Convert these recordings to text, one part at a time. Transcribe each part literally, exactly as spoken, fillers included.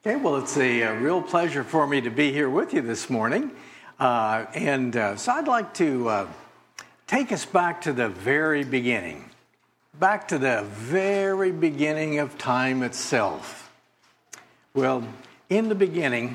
Okay, well, it's a, a real pleasure for me to be here with you this morning. Uh, and uh, so I'd like to uh, take us back to the very beginning, back to the very beginning of time itself. Well, in the beginning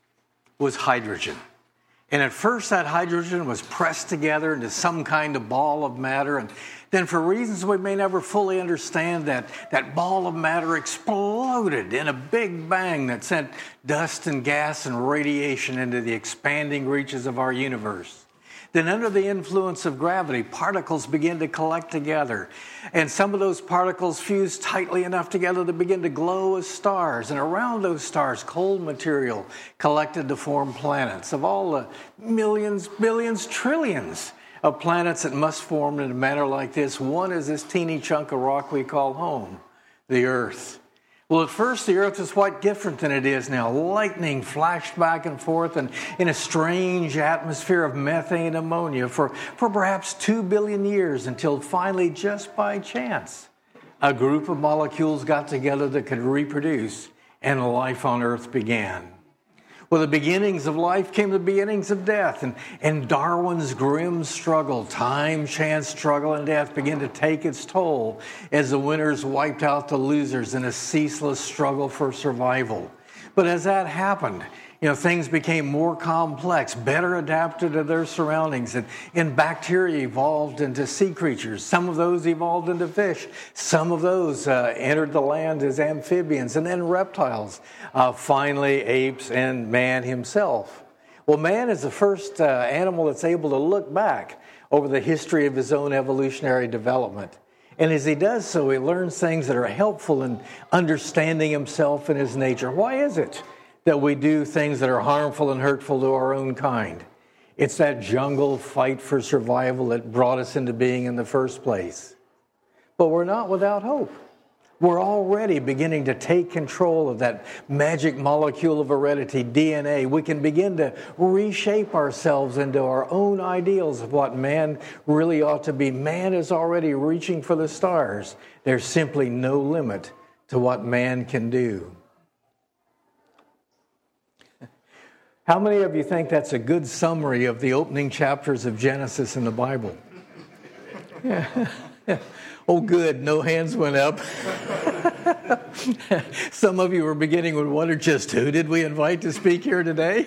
was hydrogen. And at first that hydrogen was pressed together into some kind of ball of matter. And then for reasons we may never fully understand, that, that ball of matter exploded in a big bang that sent dust and gas and radiation into the expanding reaches of our universe. Then under the influence of gravity, particles begin to collect together. And some of those particles fuse tightly enough together to begin to glow as stars. And around those stars, cold material collected to form planets. Of all the millions, billions, trillions of planets that must form in a manner like this, one is this teeny chunk of rock we call home, the Earth. Well, at first, the Earth was quite different than it is now. Lightning flashed back and forth and in a strange atmosphere of methane and ammonia for, for perhaps two billion years, until finally, just by chance, a group of molecules got together that could reproduce, and life on Earth began. Well, the beginnings of life came the beginnings of death, and, and Darwin's grim struggle, time, chance, struggle, and death began to take its toll as the winners wiped out the losers in a ceaseless struggle for survival. But as that happened, you know, things became more complex, better adapted to their surroundings, and, and bacteria evolved into sea creatures. Some of those evolved into fish. Some of those uh, entered the land as amphibians, and then reptiles. Uh, finally, apes and man himself. Well, man is the first uh, animal that's able to look back over the history of his own evolutionary development. And as he does so, he learns things that are helpful in understanding himself and his nature. Why is it that we do things that are harmful and hurtful to our own kind? It's that jungle fight for survival that brought us into being in the first place. But we're not without hope. We're already beginning to take control of that magic molecule of heredity, D N A. We can begin to reshape ourselves into our own ideals of what man really ought to be. Man is already reaching for the stars. There's simply no limit to what man can do. How many of you think that's a good summary of the opening chapters of Genesis in the Bible? Yeah. Oh, good. No hands went up. Some of you were beginning to wonder, just who did we invite to speak here today?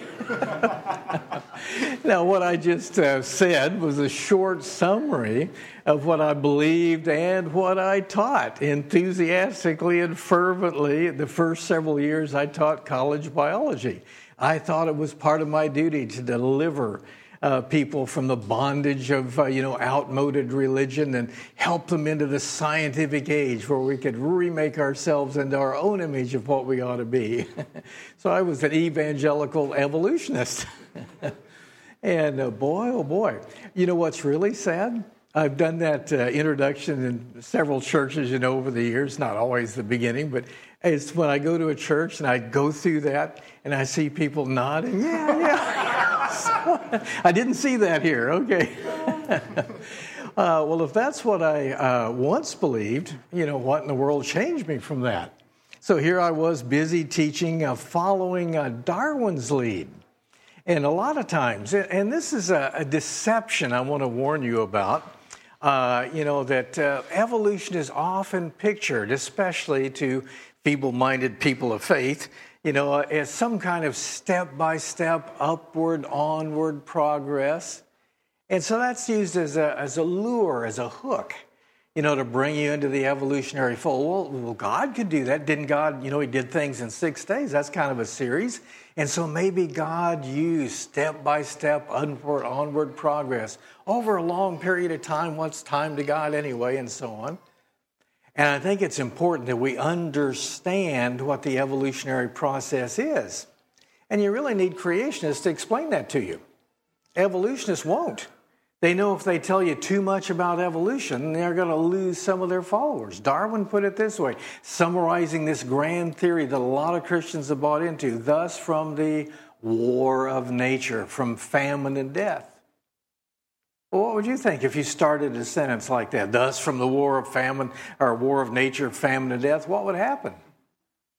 Now, what I just uh, said was a short summary of what I believed and what I taught enthusiastically and fervently the first several years I taught college biology. I thought it was part of my duty to deliver uh, people from the bondage of, uh, you know, outmoded religion and help them into the scientific age where we could remake ourselves into our own image of what we ought to be. So I was an evangelical evolutionist. And uh, boy, oh boy, you know what's really sad? I've done that uh, introduction in several churches, you know, over the years, not always the beginning, but it's when I go to a church and I go through that and I see people nodding. Yeah, yeah. So, I didn't see that here. Okay. uh, well, if that's what I uh, once believed, you know, what in the world changed me from that? So here I was busy teaching, uh, following uh, Darwin's lead. And a lot of times, and this is a, a deception I want to warn you about, uh, you know, that uh, evolution is often pictured, especially to feeble-minded people of faith, you know, as some kind of step-by-step, upward, onward progress. And so that's used as a, as a lure, as a hook, you know, to bring you into the evolutionary fold. Well, well, God could do that. Didn't God, you know, he did things in six days. That's kind of a series. And so maybe God used step-by-step, upward, onward progress over a long period of time. What's time to God anyway, and so on. And I think it's important that we understand what the evolutionary process is. And you really need creationists to explain that to you. Evolutionists won't. They know if they tell you too much about evolution, they're going to lose some of their followers. Darwin put it this way, summarizing this grand theory that a lot of Christians have bought into, thus from the war of nature, from famine and death. Well, what would you think if you started a sentence like that? Thus, from the war of famine, or war of nature, famine and death, what would happen?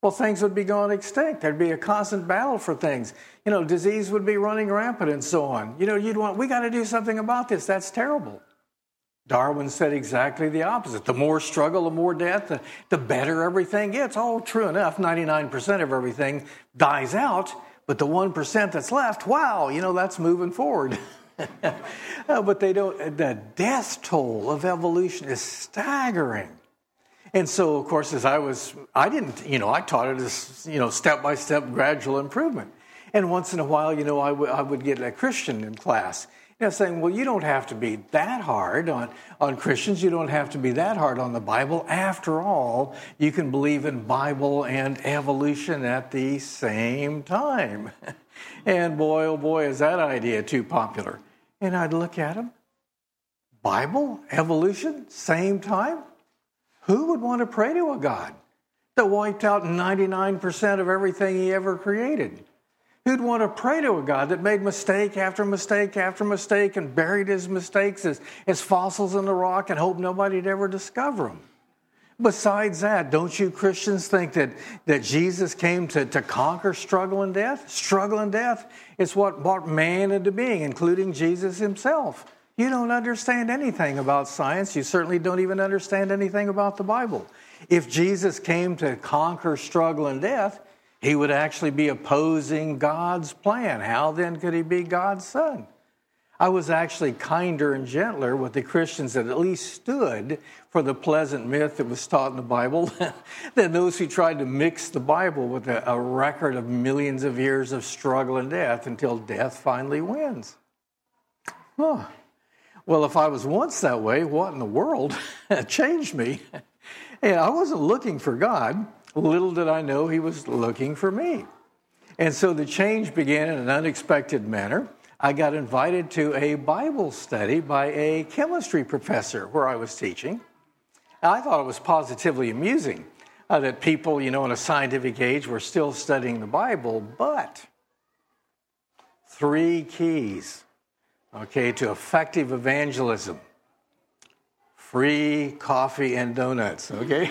well, things would be going extinct. There'd be a constant battle for things. You know, disease would be running rampant and so on. You know, you'd want, we got to do something about this. That's terrible. Darwin said exactly the opposite. The more struggle, the more death, the, the better everything gets. Oh, true enough, ninety-nine percent of everything dies out, but the one percent that's left, wow, you know, that's moving forward. uh, but they don't, the death toll of evolution is staggering. And so, of course, as I was, I didn't, you know, I taught it as, you know, step-by-step gradual improvement. And once in a while, you know, I, w- I would get a Christian in class, you know, saying, well, you don't have to be that hard on, on Christians. You don't have to be that hard on the Bible. After all, you can believe in Bible and evolution at the same time. And boy, oh boy, is that idea too popular. And I'd look at him, Bible, evolution, same time? Who would want to pray to a God that wiped out ninety-nine percent of everything he ever created? Who'd want to pray to a God that made mistake after mistake after mistake and buried his mistakes as, as fossils in the rock and hoped nobody'd ever discover them? Besides that, don't you Christians think that, that Jesus came to, to conquer struggle and death? Struggle and death is what brought man into being, including Jesus himself. You don't understand anything about science. You certainly don't even understand anything about the Bible. If Jesus came to conquer struggle and death, he would actually be opposing God's plan. How then could he be God's son? I was actually kinder and gentler with the Christians that at least stood for the pleasant myth that was taught in the Bible than those who tried to mix the Bible with a, a record of millions of years of struggle and death until death finally wins. Huh. Well, if I was once that way, what in the world changed me? And I wasn't looking for God. Little did I know he was looking for me. And so the change began in an unexpected manner. I got invited to a Bible study by a chemistry professor where I was teaching. I thought it was positively amusing uh, that people, you know, in a scientific age were still studying the Bible, but three keys. Okay, to effective evangelism. Free coffee and donuts, okay?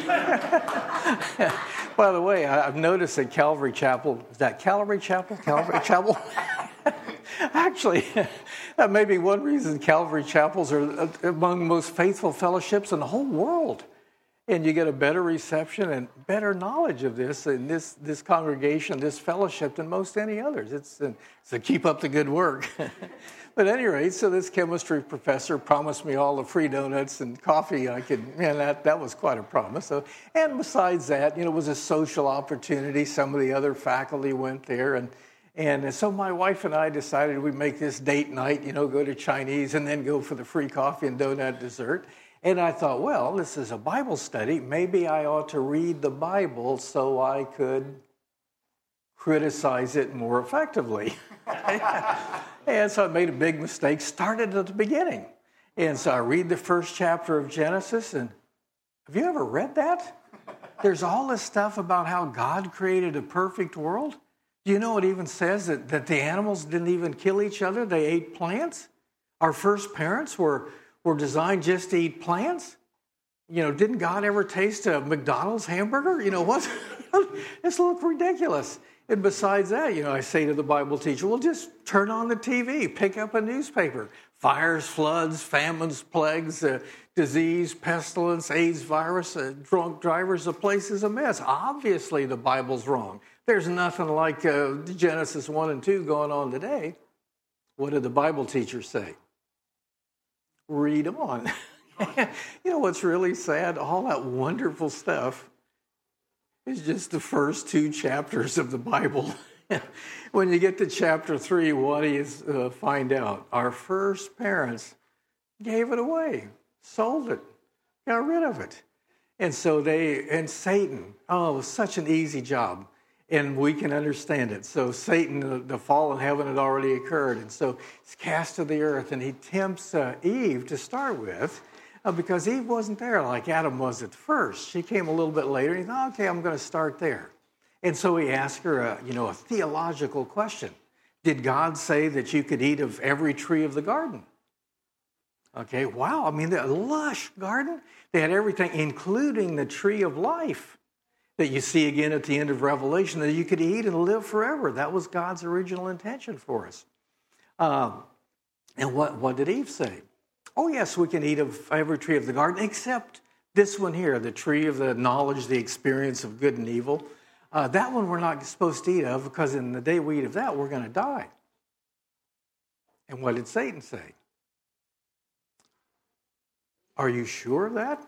By the way, I've noticed at Calvary Chapel, is that Calvary Chapel? Calvary Chapel? Actually, that may be one reason Calvary Chapels are among the most faithful fellowships in the whole world. And you get a better reception and better knowledge of this in this, this congregation, this fellowship than most any others. It's, so keep up the good work. But at any rate, so this chemistry professor promised me all the free donuts and coffee I could, and that, that was quite a promise. So, and besides that, you know, it was a social opportunity. Some of the other faculty went there. And, and so my wife and I decided we'd make this date night, you know, go to Chinese and then go for the free coffee and donut dessert. And I thought, well, this is a Bible study. Maybe I ought to read the Bible so I could criticize it more effectively. And so I made a big mistake, started at the beginning. And so I read the first chapter of Genesis, and have you ever read that? There's all this stuff about how God created a perfect world. Do you know it even says that, that the animals didn't even kill each other? They ate plants. Our first parents were, were designed just to eat plants. You know, didn't God ever taste a McDonald's hamburger? You know, what? This looks ridiculous. And besides that, you know, I say to the Bible teacher, well, just turn on the T V, pick up a newspaper. Fires, floods, famines, plagues, uh, disease, pestilence, AIDS virus, uh, drunk drivers, the place is a mess. Obviously, the Bible's wrong. There's nothing like uh, Genesis one and two going on today. What did the Bible teacher say? Read on. You know what's really sad? All that wonderful stuff is just the first two chapters of the Bible. When you get to chapter three, what do you uh, find out? Our first parents gave it away, sold it, got rid of it. And so they, and Satan, oh, it was such an easy job. And we can understand it. So Satan, the, the fall in heaven had already occurred. And so he's cast to the earth, and he tempts uh, Eve to start with. Uh, because Eve wasn't there like Adam was at first. She came a little bit later, and he thought, okay, I'm going to start there. And so he asked her a, you know, a theological question. Did God say that you could eat of every tree of the garden? Okay, wow, I mean, the lush garden. They had everything, including the tree of life. that you see again at the end of Revelation, that you could eat and live forever. That was God's original intention for us. Uh, and what, what did Eve say? Oh, yes, we can eat of every tree of the garden, except this one here, the tree of the knowledge, the experience of good and evil. Uh, that one we're not supposed to eat of, because in the day we eat of that, we're going to die. And what did Satan say? Are you sure of that?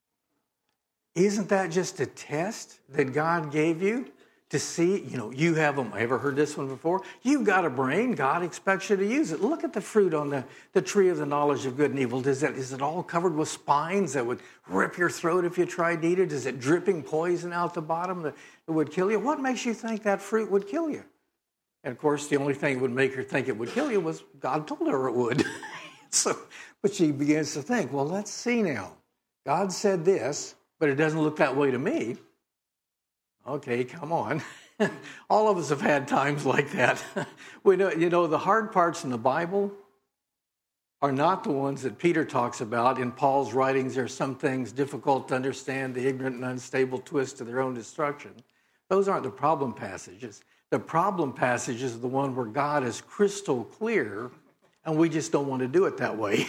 Isn't that just a test that God gave you to see? You know, you have them. Ever heard this one before? You've got a brain. God expects you to use it. Look at the fruit on the, the tree of the knowledge of good and evil. Does that, is it all covered with spines that would rip your throat if you tried to eat it? Is it dripping poison out the bottom that, that would kill you? What makes you think that fruit would kill you? And, of course, the only thing that would make her think it would kill you was God told her it would. So, but she begins to think, well, let's see now. God said this, but it doesn't look that way to me. Okay, come on. All of us have had times like that. We know, you know, the hard parts in the Bible are not the ones that Peter talks about. In Paul's writings, there are some things difficult to understand, the ignorant and unstable twist to their own destruction. Those aren't the problem passages. The problem passage is the one where God is crystal clear, and we just don't want to do it that way.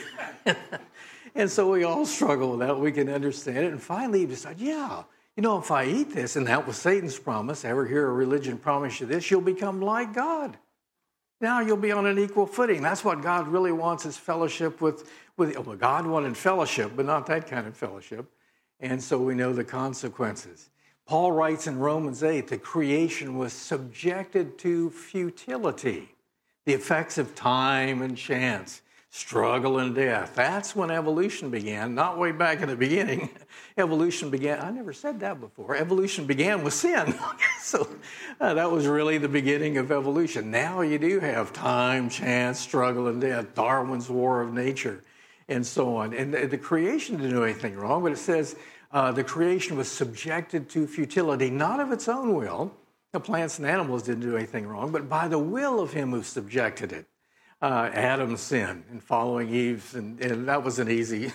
And so we all struggle with that. We can understand it. And finally, you decide, yeah, you know, if I eat this, and that was Satan's promise, ever hear a religion promise you this, you'll become like God. Now you'll be on an equal footing. That's what God really wants, is fellowship with, with well, God wanted fellowship, but not that kind of fellowship. And so we know the consequences. Paul writes in Romans eight that creation was subjected to futility, the effects of time and chance, struggle and death. That's when evolution began, not way back in the beginning. Evolution began, I never said that before. Evolution began with sin. So uh, that was really the beginning of evolution. Now you do have time, chance, struggle, and death, Darwin's War of Nature, and so on. And the, the creation didn't do anything wrong, but it says uh, the creation was subjected to futility, not of its own will. The plants and animals didn't do anything wrong, but by the will of him who subjected it. Uh, Adam's sin and following Eve's, and, and that was an easy,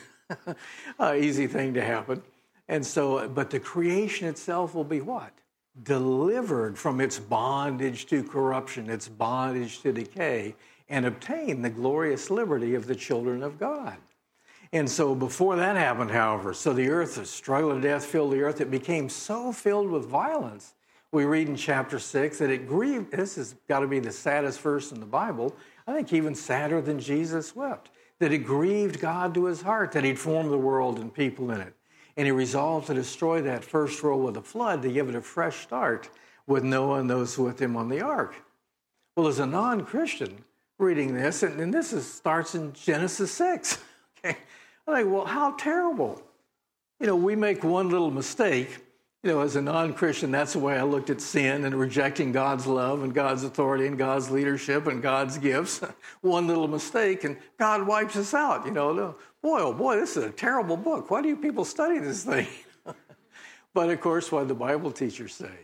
uh, easy thing to happen. And so, but the creation itself will be what? Delivered from its bondage to corruption, its bondage to decay, and obtain the glorious liberty of the children of God. And so before that happened, however, so the earth, the struggle of death filled the earth. It became so filled with violence. We read in chapter six that it grieved. This has got to be the saddest verse in the Bible. I think even sadder than Jesus wept. That it grieved God to his heart that he'd formed the world and people in it. And he resolved to destroy that first row with a flood to give it a fresh start with Noah and those with him on the ark. Well, as a non-Christian reading this, and, and this is, starts in Genesis six. Okay, I'm like, well, how terrible. You know, we make one little mistake. You know, as a non-Christian, that's the way I looked at sin and rejecting God's love and God's authority and God's leadership and God's gifts. One little mistake, and God wipes us out. You know, boy, oh boy, this is a terrible book. Why do you people study this thing? But, of course, what did the Bible teachers say?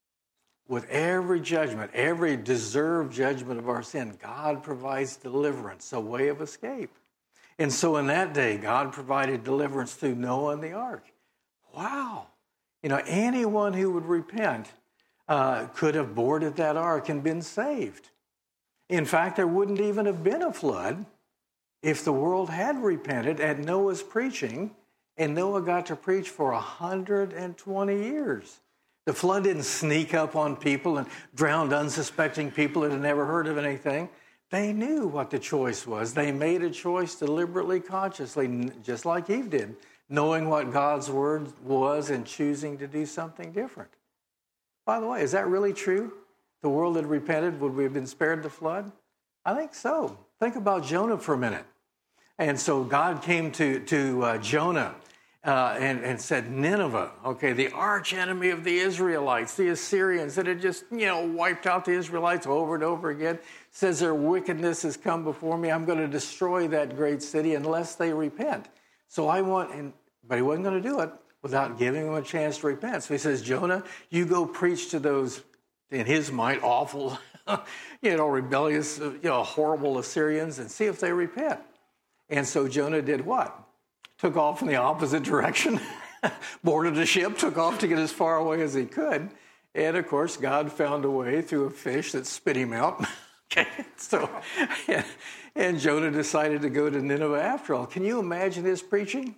With every judgment, every deserved judgment of our sin, God provides deliverance, a way of escape. And so in that day, God provided deliverance through Noah and the ark. Wow. You know, anyone who would repent uh, could have boarded that ark and been saved. In fact, there wouldn't even have been a flood if the world had repented at Noah's preaching, and Noah got to preach for one hundred twenty years. The flood didn't sneak up on people and drown unsuspecting people that had never heard of anything. They knew what the choice was. They made a choice deliberately, consciously, just like Eve did, knowing what God's word was and choosing to do something different. By the way, is that really true? The world had repented, would we have been spared the flood? I think so. Think about Jonah for a minute. And so God came to, to uh, Jonah uh, and, and said, Nineveh, okay, the arch enemy of the Israelites, the Assyrians that had just, you know, wiped out the Israelites over and over again, says their wickedness has come before me. I'm going to destroy that great city unless they repent. So I want, and, but he wasn't going to do it without giving them a chance to repent. So he says, Jonah, you go preach to those, in his mind, awful, you know, rebellious, you know, horrible Assyrians and see if they repent. And so Jonah did what? Took off in the opposite direction. boarded a ship, took off to get as far away as he could. And, of course, God found a way through a fish that spit him out. Okay, so, and, and Jonah decided to go to Nineveh after all. Can you imagine his preaching?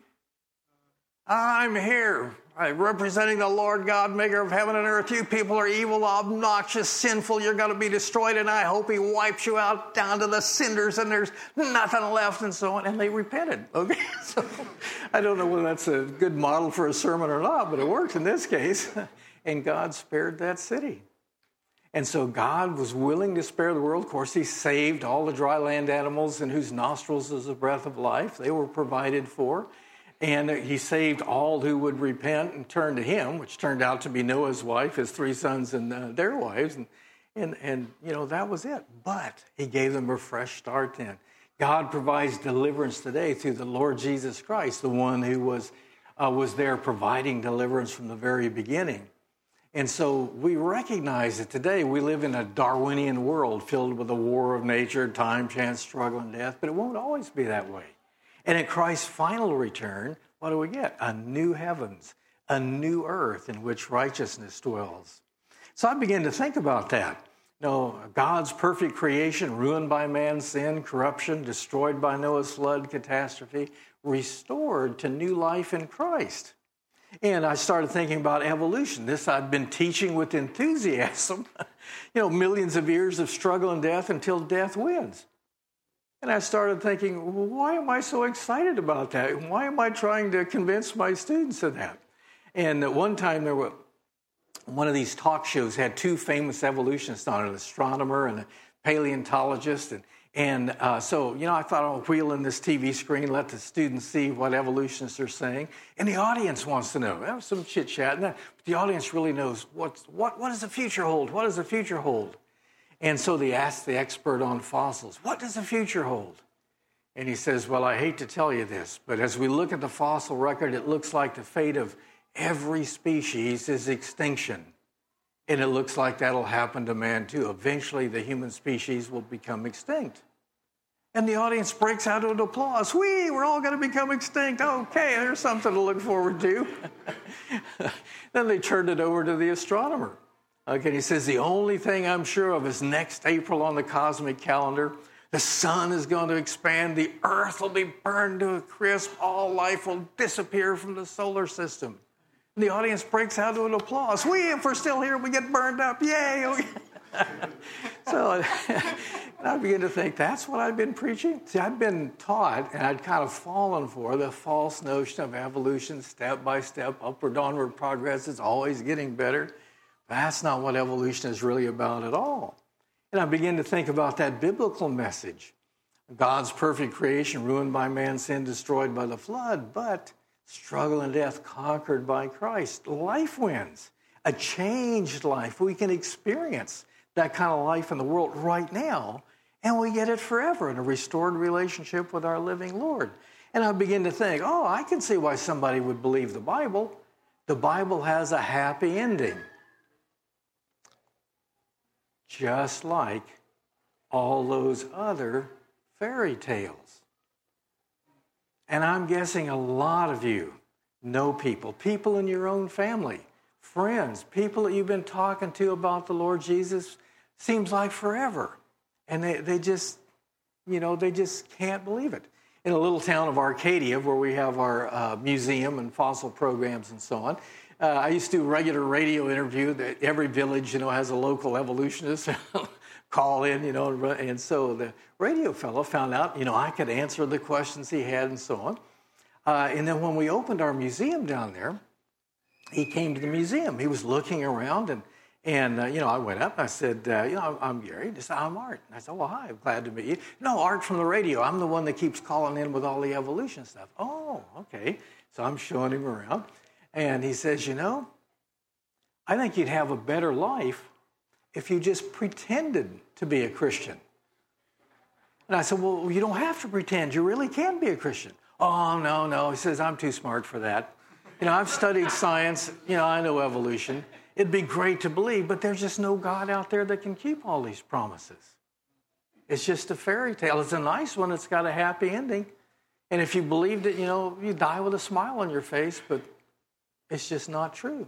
I'm here, I'm representing the Lord God, maker of heaven and earth. You people are evil, obnoxious, sinful. You're going to be destroyed, and I hope he wipes you out down to the cinders, and there's nothing left, and so on. And they repented. Okay, so I don't know whether that's a good model for a sermon or not, but it worked in this case. And God spared that city. And so God was willing to spare the world. Of course, he saved all the dry land animals in whose nostrils is the breath of life. They were provided for. And he saved all who would repent and turn to him, which turned out to be Noah's wife, his three sons, and uh, their wives. And, and, and, you know, that was it. But he gave them a fresh start then. God provides deliverance today through the Lord Jesus Christ, the one who was, uh, was there providing deliverance from the very beginning. And so we recognize that today we live in a Darwinian world filled with a war of nature, time, chance, struggle, and death, but it won't always be that way. And at Christ's final return, what do we get? A new heavens, a new earth in which righteousness dwells. So I began to think about that. You know, God's perfect creation, ruined by man's sin, corruption, destroyed by Noah's flood catastrophe, restored to new life in Christ. And I started thinking about evolution. This I've been teaching with enthusiasm. You know, millions of years of struggle and death until death wins. And I started thinking, well, why am I so excited about that? Why am I trying to convince my students of that? And at one time, there were one of these talk shows had two famous evolutionists on it, an astronomer and a paleontologist. And, and uh, so, you know, I thought I'll wheel in this T V screen, let the students see what evolutionists are saying. And the audience wants to know. That was some chit-chat. And that, but the audience really knows what's, what, what does the future hold? What does the future hold? And so they asked the expert on fossils, what does the future hold? And he says, well, I hate to tell you this, but as we look at the fossil record, it looks like the fate of every species is extinction. And it looks like that'll happen to man too. Eventually, the human species will become extinct. And the audience breaks out into applause. Whee, we're all going to become extinct. Okay, there's something to look forward to. Then they turned it over to the astronomer. Okay, he says, the only thing I'm sure of is next April on the cosmic calendar, the sun is going to expand, the earth will be burned to a crisp, all life will disappear from the solar system. And the audience breaks out into an applause. We, if we're still here, we get burned up. Yay! So I began to think, that's what I've been preaching? See, I've been taught, and I'd kind of fallen for the false notion of evolution, step by step, upward, onward progress is always getting better. That's not what evolution is really about at all. And I begin to think about that biblical message. God's perfect creation ruined by man's sin, destroyed by the flood, but struggle and death conquered by Christ. Life wins. A changed life. We can experience that kind of life in the world right now, and we get it forever in a restored relationship with our living Lord. And I begin to think, oh, I can see why somebody would believe the Bible. The Bible has a happy ending. Just like all those other fairy tales. And I'm guessing a lot of you know people, people in your own family, friends, people that you've been talking to about the Lord Jesus, seems like forever. And they, they just, you know, they just can't believe it. In a little town of Arcadia, where we have our uh, museum and fossil programs and so on, Uh, I used to do a regular radio interview that every village, you know, has a local evolutionist call in, you know, and so the radio fellow found out, you know, I could answer the questions he had and so on. Uh, and then when we opened our museum down there, he came to the museum. He was looking around, and, and uh, you know, I went up and I said, uh, you know, I'm, I'm Gary. And he said, I'm Art. And I said, well, hi, I'm glad to meet you. No, Art from the radio. I'm the one that keeps calling in with all the evolution stuff. Oh, okay. So I'm showing him around. And he says, you know, I think you'd have a better life if you just pretended to be a Christian. And I said, well, you don't have to pretend. You really can be a Christian. Oh, no, no. He says, I'm too smart for that. You know, I've studied science. You know, I know evolution. It'd be great to believe, but there's just no God out there that can keep all these promises. It's just a fairy tale. It's a nice one. It's got a happy ending. And if you believed it, you know, you die with a smile on your face, but It's just not true.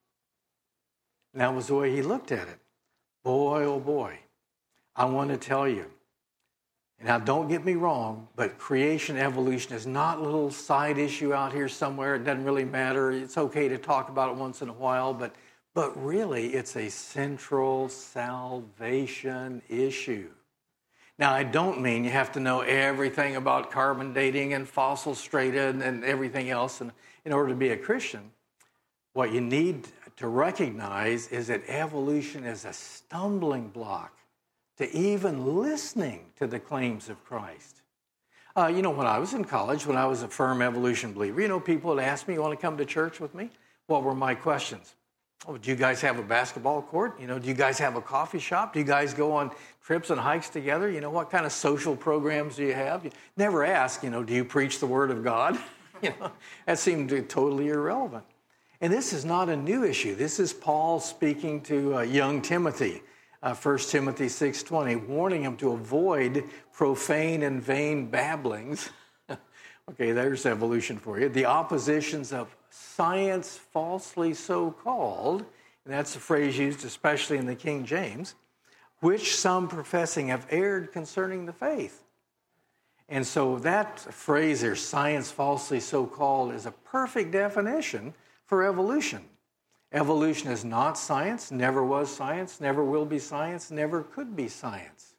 And that was the way he looked at it. Boy, oh boy, I want to tell you. Now, don't get me wrong, but creation evolution is not a little side issue out here somewhere. It doesn't really matter. It's okay to talk about it once in a while, but, but really it's a central salvation issue. Now, I don't mean you have to know everything about carbon dating and fossil strata and, and everything else in, in order to be a Christian. What you need to recognize is that evolution is a stumbling block to even listening to the claims of Christ. Uh, you know, when I was in college, when I was a firm evolution believer, you know, people would ask me, you want to come to church with me? What were my questions? Oh, do you guys have a basketball court? You know, do you guys have a coffee shop? Do you guys go on trips and hikes together? You know, what kind of social programs do you have? You never ask, you know, do you preach the Word of God? You know, that seemed totally irrelevant. And this is not a new issue. This is Paul speaking to uh, young Timothy. Uh, First Timothy six twenty, warning him to avoid profane and vain babblings. Okay, there's evolution for you. The oppositions of science falsely so called, and that's a phrase used especially in the King James, which some professing have erred concerning the faith. And so that phrase there, science falsely so called, is a perfect definition for evolution. Evolution is not science, never was science, never will be science, never could be science.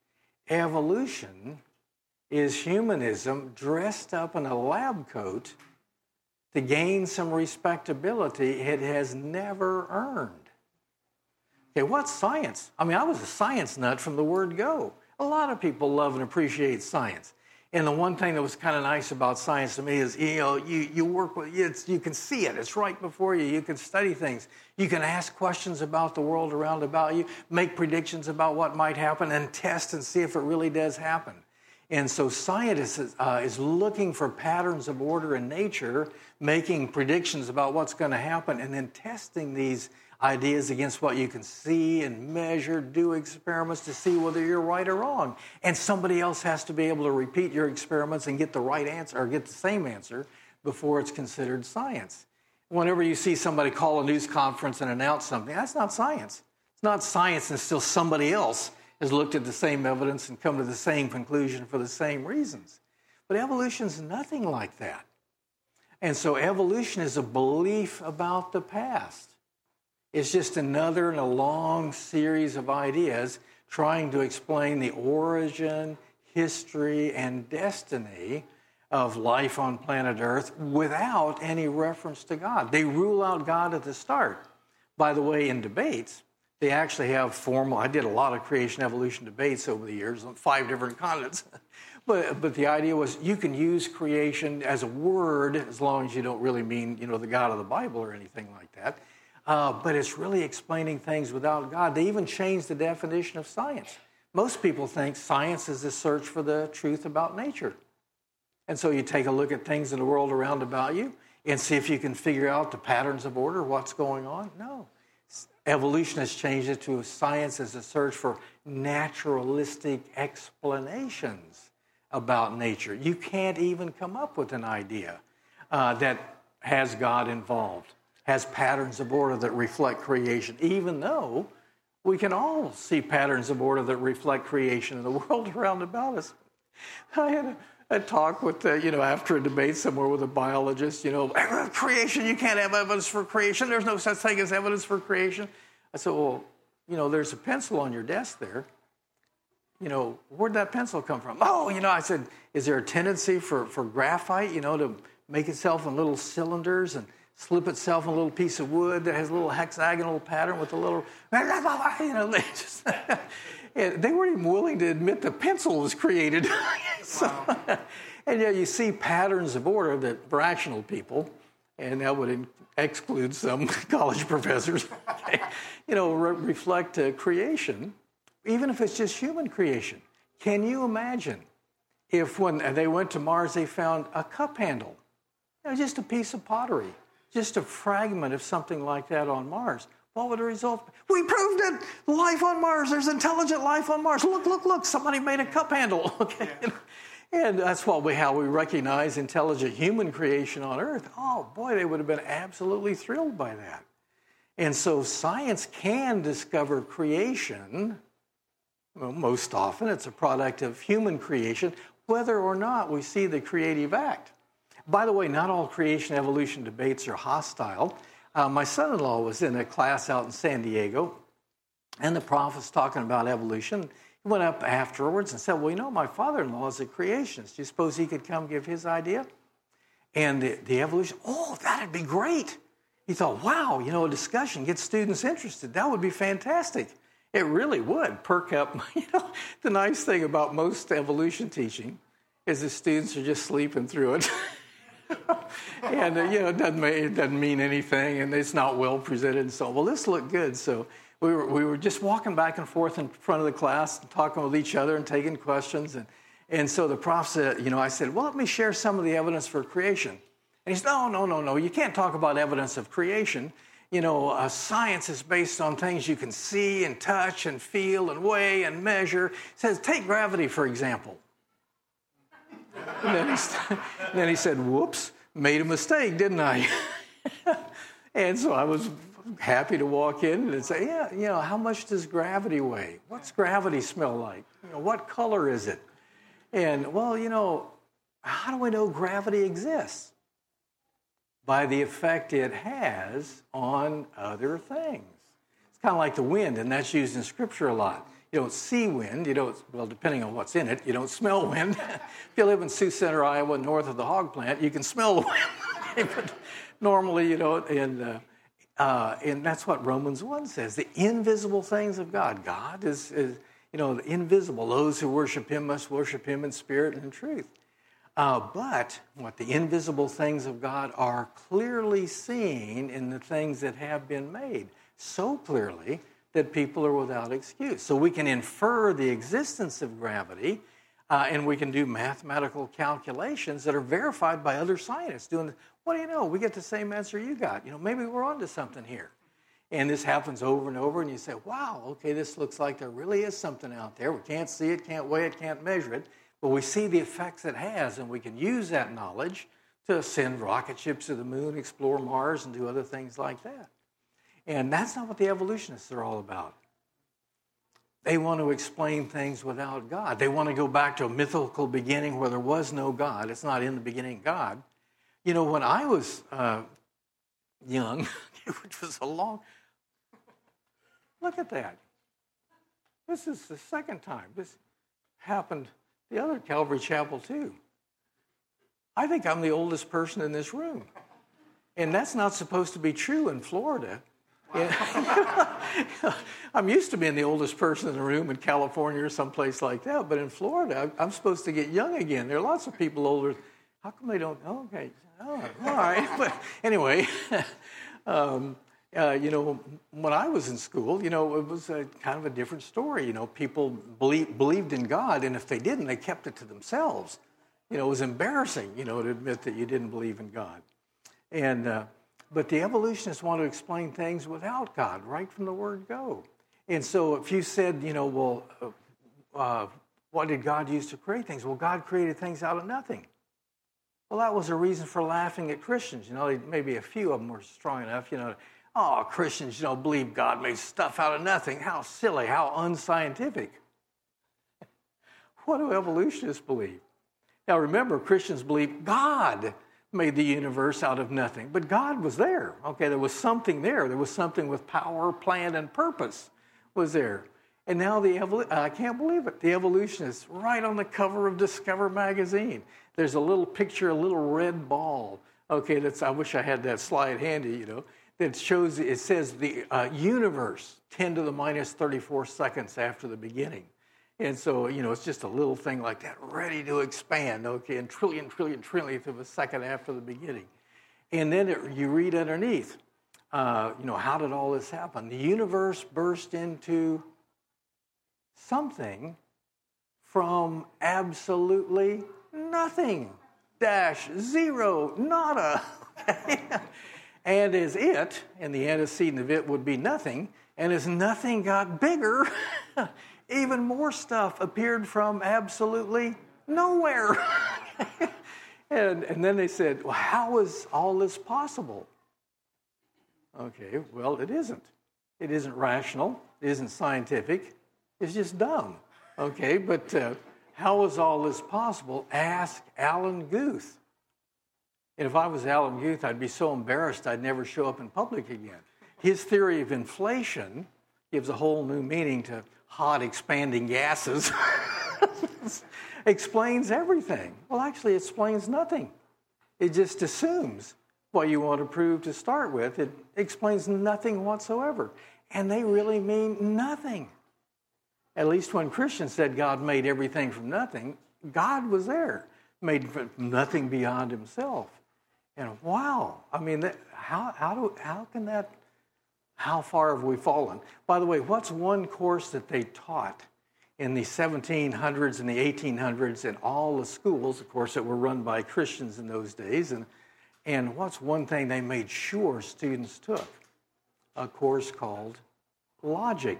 Evolution is humanism dressed up in a lab coat to gain some respectability it has never earned. Okay, what's science? I mean, I was a science nut from the word go. A lot of people love and appreciate science. And the one thing that was kind of nice about science to me is, you know, you, you work with it, you can see it. It's right before you. You can study things. You can ask questions about the world around about you, make predictions about what might happen, and test and see if it really does happen. And so science is, uh, is looking for patterns of order in nature, making predictions about what's going to happen, and then testing these ideas against what you can see and measure, do experiments to see whether you're right or wrong. And somebody else has to be able to repeat your experiments and get the right answer or get the same answer before it's considered science. Whenever you see somebody call a news conference and announce something, that's not science. It's not science and still somebody else has looked at the same evidence and come to the same conclusion for the same reasons. But evolution is nothing like that. And so evolution is a belief about the past. It's just another in a long series of ideas trying to explain the origin, history, and destiny of life on planet Earth without any reference to God. They rule out God at the start. By the way, in debates, they actually have formal, I did a lot of creation evolution debates over the years on five different continents. But, but the idea was you can use creation as a word as long as you don't really mean, you know, the God of the Bible or anything like that. Uh, but it's really explaining things without God. They even changed the definition of science. Most people think science is the search for the truth about nature. And so you take a look at things in the world around about you and see if you can figure out the patterns of order, what's going on. No. Evolution has changed it to science as a search for naturalistic explanations about nature. You can't even come up with an idea uh, that has God involved, has patterns of order that reflect creation, even though we can all see patterns of order that reflect creation in the world around about us. I had a, a talk with, uh, you know, after a debate somewhere with a biologist, you know, creation, you can't have evidence for creation. There's no such thing as evidence for creation. I said, well, you know, there's a pencil on your desk there. You know, where'd that pencil come from? Oh, you know, I said, is there a tendency for, for graphite, you know, to make itself in little cylinders and slip itself in a little piece of wood that has a little hexagonal pattern with a little, you know, they just, they weren't even willing to admit the pencil was created. So, wow. And yet you see patterns of order that rational people, and that would exclude some college professors, you know, re- reflect uh, creation, even if it's just human creation. Can you imagine if when they went to Mars, they found a cup handle, you know, just a piece of pottery, just a fragment of something like that on Mars? What would the result be? We proved it! Life on Mars. There's intelligent life on Mars. Look, look, look. Somebody made a cup handle. Okay. Yeah. And that's what we, how we recognize intelligent human creation on Earth. Oh, boy, they would have been absolutely thrilled by that. And so science can discover creation. Well, most often it's a product of human creation, whether or not we see the creative act. By the way, not all creation evolution debates are hostile. Uh, my son-in-law was in a class out in San Diego, and the prof was talking about evolution. He went up afterwards and said, well, you know, my father-in-law is a creationist. Do you suppose he could come give his idea? And the, the evolution, oh, that'd be great. He thought, wow, you know, a discussion gets students interested. That would be fantastic. It really would perk up. You know, the nice thing about most evolution teaching is the students are just sleeping through it. and, uh, you know, it doesn't, mean, it doesn't mean anything, and it's not well presented and so on. Well, this looked good. So we were, we were just walking back and forth in front of the class and talking with each other and taking questions. And, and so the prof said, you know, I said, well, let me share some of the evidence for creation. And he said, no, no, no, no, you can't talk about evidence of creation. You know, uh, science is based on things you can see and touch and feel and weigh and measure. He says, take gravity, for example. And then, he, then he said, whoops, made a mistake, didn't I? And so I was happy to walk in and say, yeah, you know, how much does gravity weigh? What's gravity smell like? You know, what color is it? And, well, you know, how do we know gravity exists? By the effect it has on other things. It's kind of like the wind, and that's used in Scripture a lot. You don't see wind, you don't, well, depending on what's in it, you don't smell wind. If you live in Sioux Center, Iowa, north of the hog plant, you can smell the wind. But normally, you don't, and, uh, uh, and that's what Romans one says, the invisible things of God. God is, is, you know, invisible. Those who worship him must worship him in spirit and in truth. Uh, but what the invisible things of God are clearly seen in the things that have been made, so clearly that people are without excuse. So we can infer the existence of gravity, uh, and we can do mathematical calculations that are verified by other scientists. Doing, what do you know? We get the same answer you got. You know, maybe we're onto something here. And this happens over and over, and you say, wow, okay, this looks like there really is something out there. We can't see it, can't weigh it, can't measure it. But we see the effects it has, and we can use that knowledge to send rocket ships to the moon, explore Mars, and do other things like that. And that's not what the evolutionists are all about. They want to explain things without God. They want to go back to a mythical beginning where there was no God. It's not in the beginning God. You know, when I was uh, young, which was a long... Look at that. This is the second time. This happened... The other Calvary Chapel, too. I think I'm the oldest person in this room. And that's not supposed to be true in Florida. Wow. I'm used to being the oldest person in the room in California or someplace like that, but in Florida, I'm supposed to get young again. There are lots of people older. How come they don't? Oh, okay. Oh, all right. But anyway, um, Uh, you know, when I was in school, you know, it was a kind of a different story. You know, people believe, believed in God, and if they didn't, they kept it to themselves. You know, it was embarrassing, you know, to admit that you didn't believe in God. And uh, but the evolutionists want to explain things without God, right from the word go. And so if you said, you know, well, uh, uh, what did God use to create things? Well, God created things out of nothing. Well, that was a reason for laughing at Christians. You know, maybe a few of them were strong enough, you know, oh, Christians, you don't believe God made stuff out of nothing. How silly, how unscientific. What do evolutionists believe? Now, remember, Christians believe God made the universe out of nothing. But God was there. Okay, there was something there. There was something with power, plan, and purpose was there. And now the evol- I can't believe it. The evolutionists, right on the cover of Discover magazine, there's a little picture, a little red ball. Okay, that's. I wish I had that slide handy, you know. That shows, it says the uh, universe ten to the minus thirty-four seconds after the beginning. And so, you know, it's just a little thing like that, ready to expand, okay, and trillion, trillion, trillionth of a second after the beginning. And then it, you read underneath, uh, you know, how did all this happen? The universe burst into something from absolutely nothing, dash, zero, nada. And as it, and the antecedent of it would be nothing, and as nothing got bigger, even more stuff appeared from absolutely Nowhere. and, and then they said, well, how is all this possible? Okay, well, it isn't. It isn't rational. It isn't scientific. It's just dumb. Okay, but uh, how is all this possible? Ask Alan Guth. And if I was Alan Guth, I'd be so embarrassed I'd never show up in public again. His theory of inflation gives a whole new meaning to hot expanding gases. Explains everything. Well, actually, it explains nothing. It just assumes what you want to prove to start with. It explains nothing whatsoever. And they really mean nothing. At least when Christians said God made everything from nothing, God was there, made from nothing beyond himself. And wow, I mean, that, how, how, do, how can that, how far have we fallen? By the way, what's one course that they taught in the seventeen hundreds and the eighteen hundreds in all the schools, of course, that were run by Christians in those days? And, and what's one thing they made sure students took? A course called logic.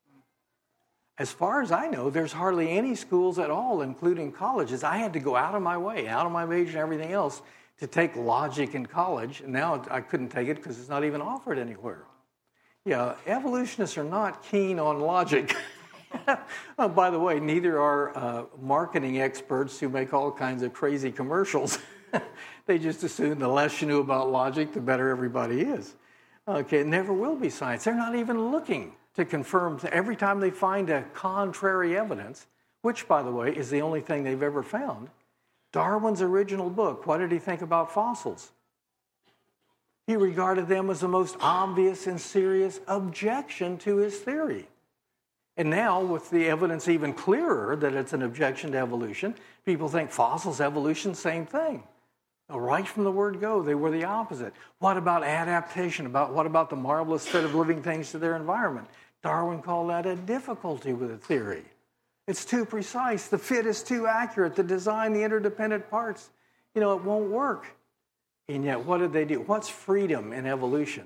As far as I know, there's hardly any schools at all, including colleges. I had to go out of my way, out of my major and everything else, to take logic in college. And now I couldn't take it because it's not even offered anywhere. Yeah, evolutionists are not keen on logic. Oh, by the way, neither are uh, marketing experts who make all kinds of crazy commercials. They just assume the less you knew about logic, the better everybody is. Okay, it never will be science. They're not even looking to confirm. Every time they find a contrary evidence, which, by the way, is the only thing they've ever found, Darwin's original book, what did he think about fossils? He regarded them as the most obvious and serious objection to his theory. And now, with the evidence even clearer that it's an objection to evolution, people think fossils, evolution, same thing. Right from the word go, they were the opposite. What about adaptation? About what about the marvelous fit of living things to their environment? Darwin called that a difficulty with a theory. It's too precise. The fit is too accurate. The design, the interdependent parts, you know, it won't work. And yet, what did they do? What's freedom in evolution?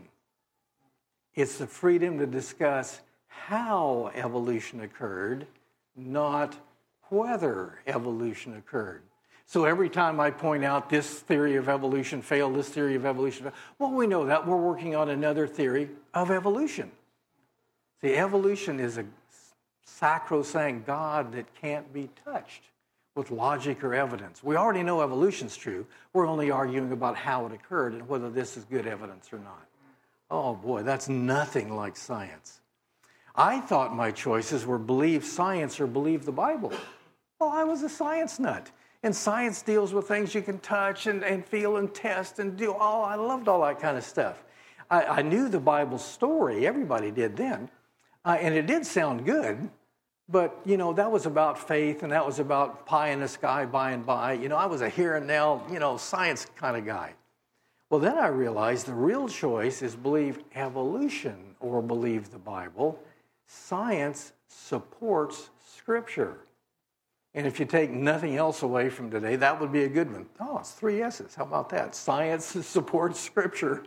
It's the freedom to discuss how evolution occurred, not whether evolution occurred. So every time I point out this theory of evolution failed, this theory of evolution failed, well, we know that. We're working on another theory of evolution. See, evolution is a sacrosanct God that can't be touched with logic or evidence. We already know evolution's true. We're only arguing about how it occurred and whether this is good evidence or not. Oh, boy, that's nothing like science. I thought my choices were believe science or believe the Bible. Well, I was a science nut. And science deals with things you can touch and, and feel and test and do. Oh, I loved all that kind of stuff. I, I knew the Bible story. Everybody did then. Uh, and it did sound good. But, you know, that was about faith and that was about pie in the sky by and by. You know, I was a here and now, you know, science kind of guy. Well, then I realized the real choice is believe evolution or believe the Bible. Science supports Scripture. And if you take nothing else away from today, that would be a good one. Oh, it's three S's. How about that? Science supports Scripture.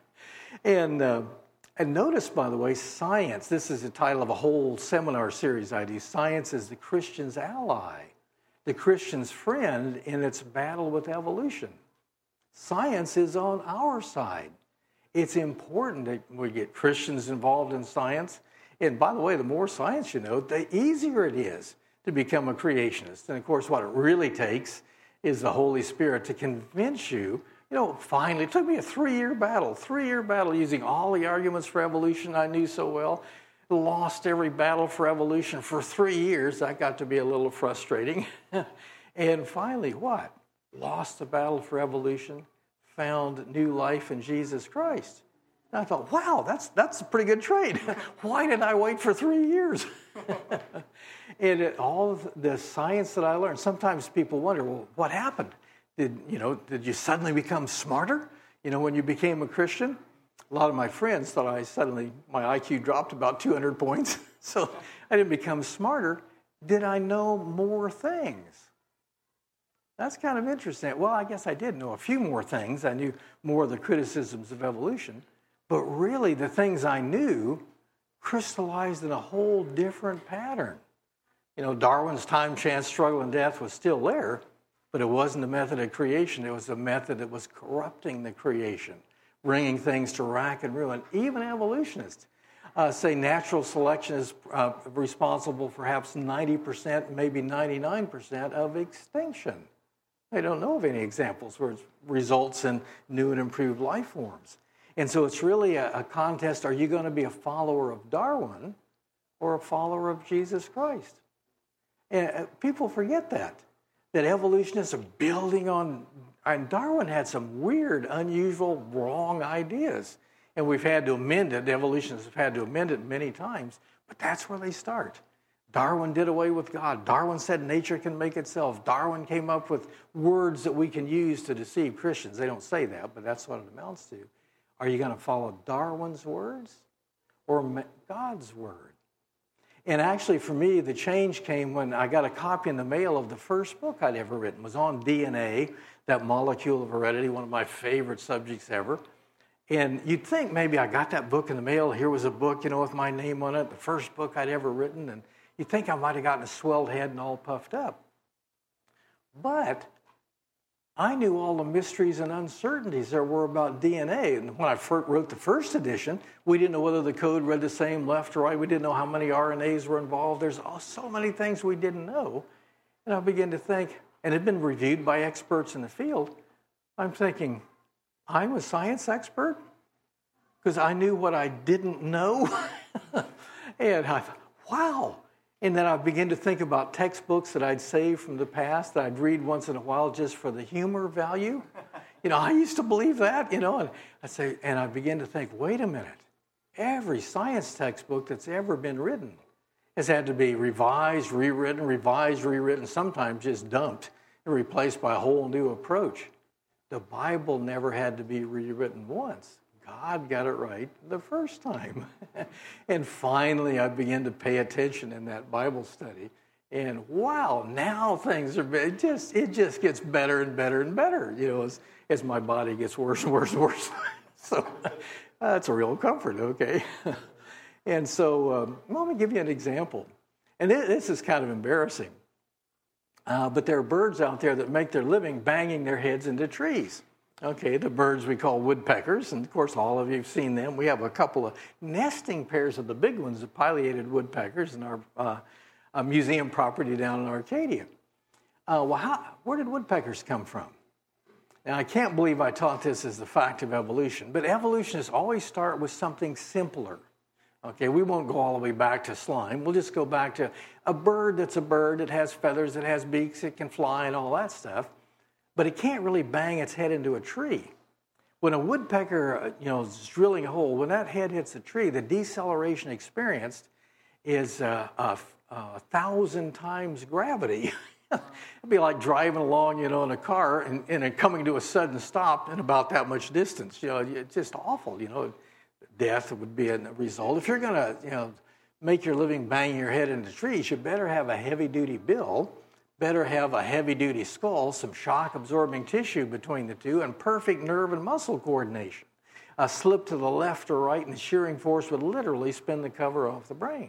and uh, and notice, by the way, science, this is the title of a whole seminar series I do. Science is the Christian's ally, the Christian's friend in its battle with evolution. Science is on our side. It's important that we get Christians involved in science. And by the way, the more science you know, the easier it is to become a creationist. And of course, what it really takes is the Holy Spirit to convince you, you know, finally, it took me a three-year battle, three-year battle using all the arguments for evolution I knew so well, lost every battle for evolution for three years. That got to be a little frustrating. And finally, what? Lost the battle for evolution, found new life in Jesus Christ. And I thought, wow, that's that's a pretty good trade. Why did I wait for three years? And it, all of the science that I learned, sometimes people wonder, well, what happened? Did you know? Did you suddenly become smarter? You know, when you became a Christian, a lot of my friends thought I suddenly my I Q dropped about two hundred points, so I didn't become smarter. Did I know more things? That's kind of interesting. Well, I guess I did know a few more things. I knew more of the criticisms of evolution. But really, the things I knew crystallized in a whole different pattern. You know, Darwin's time, chance, struggle, and death was still there, but it wasn't a method of creation. It was a method that was corrupting the creation, bringing things to rack and ruin. Even evolutionists uh, say natural selection is uh, responsible for perhaps ninety percent, maybe ninety-nine percent of extinction. They don't know of any examples where it results in new and improved life forms. And so it's really a, a contest. Are you going to be a follower of Darwin or a follower of Jesus Christ? And people forget that, that evolutionists are building on, and Darwin had some weird, unusual, wrong ideas. And we've had to amend it. The evolutionists have had to amend it many times, but that's where they start. Darwin did away with God. Darwin said nature can make itself. Darwin came up with words that we can use to deceive Christians. They don't say that, but that's what it amounts to. Are you going to follow Darwin's words or God's word? And actually, for me, the change came when I got a copy in the mail of the first book I'd ever written. It was on D N A, that molecule of heredity, one of my favorite subjects ever. And you'd think maybe I got that book in the mail. Here was a book, you know, with my name on it, the first book I'd ever written. And you'd think I might have gotten a swelled head and all puffed up. But I knew all the mysteries and uncertainties there were about D N A. And when I first wrote the first edition, we didn't know whether the code read the same left or right. We didn't know how many R N As were involved. There's so many things we didn't know. And I began to think, and it had been reviewed by experts in the field, I'm thinking, I'm a science expert? Because I knew what I didn't know? And I thought, wow. And then I began to think about textbooks that I'd saved from the past that I'd read once in a while just for the humor value. You know, I used to believe that, you know, and I say, and I began to think, wait a minute. Every science textbook that's ever been written has had to be revised, rewritten, revised, rewritten, sometimes just dumped and replaced by a whole new approach. The Bible never had to be rewritten once. God got it right the first time. And finally, I began to pay attention in that Bible study. And wow, now things are, it just, it just gets better and better and better, you know, as, as my body gets worse and worse and worse. So that's a real comfort, okay? And so um, let me give you an example. And this is kind of embarrassing. Uh, but there are birds out there that make their living banging their heads into trees. Okay, the birds we call woodpeckers, and of course all of you have seen them. We have a couple of nesting pairs of the big ones, the pileated woodpeckers, in our uh, uh, museum property down in Arcadia. Uh, well, how, where did woodpeckers come from? Now, I can't believe I taught this as the fact of evolution, but evolutionists always start with something simpler. Okay, we won't go all the way back to slime. We'll just go back to a bird that's a bird. It has feathers, it has beaks, it can fly, and all that stuff. But it can't really bang its head into a tree. When a woodpecker, you know, is drilling a hole, when that head hits the tree, the deceleration experienced is uh, a, a thousand times gravity. It'd be like driving along, you know, in a car and, and coming to a sudden stop in about that much distance. You know, it's just awful. You know, death would be a result. If you're going to, you know, make your living banging your head into trees, you better have a heavy-duty bill. Better have a heavy-duty skull, some shock-absorbing tissue between the two, and perfect nerve and muscle coordination. A slip to the left or right, and the shearing force would literally spin the cover off the brain.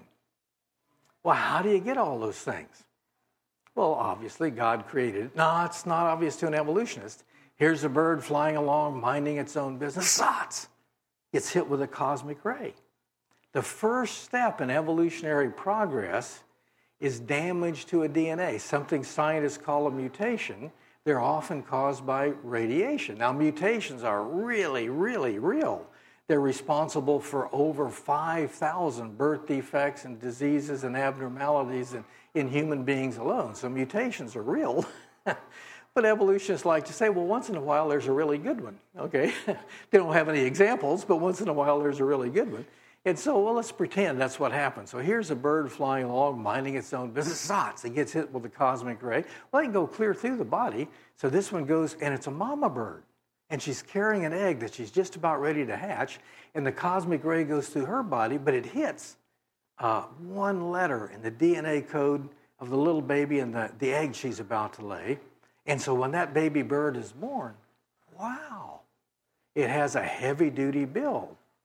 Well, how do you get all those things? Well, obviously, God created it. No, it's not obvious to an evolutionist. Here's a bird flying along, minding its own business. Sots! Gets hit with a cosmic ray. The first step in evolutionary progress is damage to a D N A, something scientists call a mutation. They're often caused by radiation. Now, mutations are really, really real. They're responsible for over five thousand birth defects and diseases and abnormalities in, in human beings alone. So mutations are real. But evolutionists like to say, well, once in a while, there's a really good one. Okay? They don't have any examples, but once in a while, there's a really good one. And so, well, let's pretend that's what happened. So here's a bird flying along, minding its own business. Zots, it gets hit with a cosmic ray. Well, it can go clear through the body. So this one goes, and it's a mama bird. And she's carrying an egg that she's just about ready to hatch. And the cosmic ray goes through her body, but it hits uh, one letter in the D N A code of the little baby and the, the egg she's about to lay. And so when that baby bird is born, wow, it has a heavy-duty build.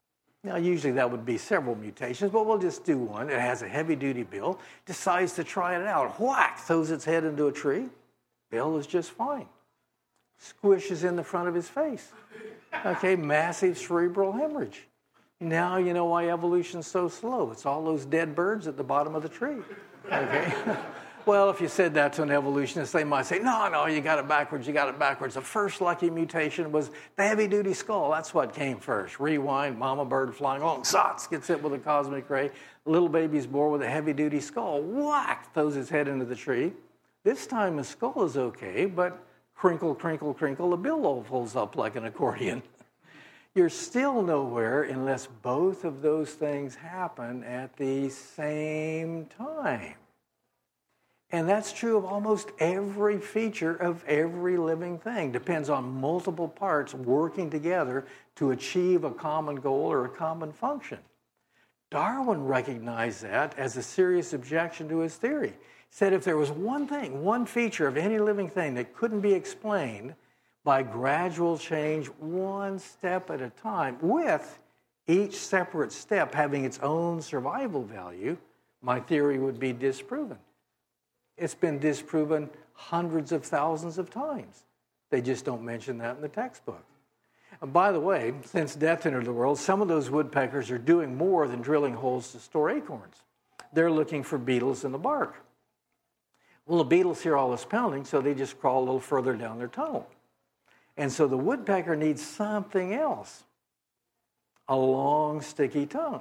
Now, usually that would be several mutations, but we'll just do one. It has a heavy-duty bill, decides to try it out. Whack, throws its head into a tree. Bill is just fine. Squishes in the front of his face. Okay, massive cerebral hemorrhage. Now you know why evolution's so slow. It's all those dead birds at the bottom of the tree. Okay? Well, if you said that to an evolutionist, they might say, no, no, you got it backwards, you got it backwards. The first lucky mutation was the heavy-duty skull. That's what came first. Rewind, mama bird flying along, zots, gets hit with a cosmic ray. Little baby's born with a heavy-duty skull. Whack, throws his head into the tree. This time the skull is okay, but crinkle, crinkle, crinkle, the bill holds up like an accordion. You're still nowhere unless both of those things happen at the same time. And that's true of almost every feature of every living thing. Depends on multiple parts working together to achieve a common goal or a common function. Darwin recognized that as a serious objection to his theory. He said if there was one thing, one feature of any living thing that couldn't be explained by gradual change one step at a time, with each separate step having its own survival value, my theory would be disproven. It's been disproven hundreds of thousands of times. They just don't mention that in the textbook. And by the way, since death entered the world, some of those woodpeckers are doing more than drilling holes to store acorns. They're looking for beetles in the bark. Well, the beetles hear all this pounding, so they just crawl a little further down their tunnel. And so the woodpecker needs something else, a long, sticky tongue.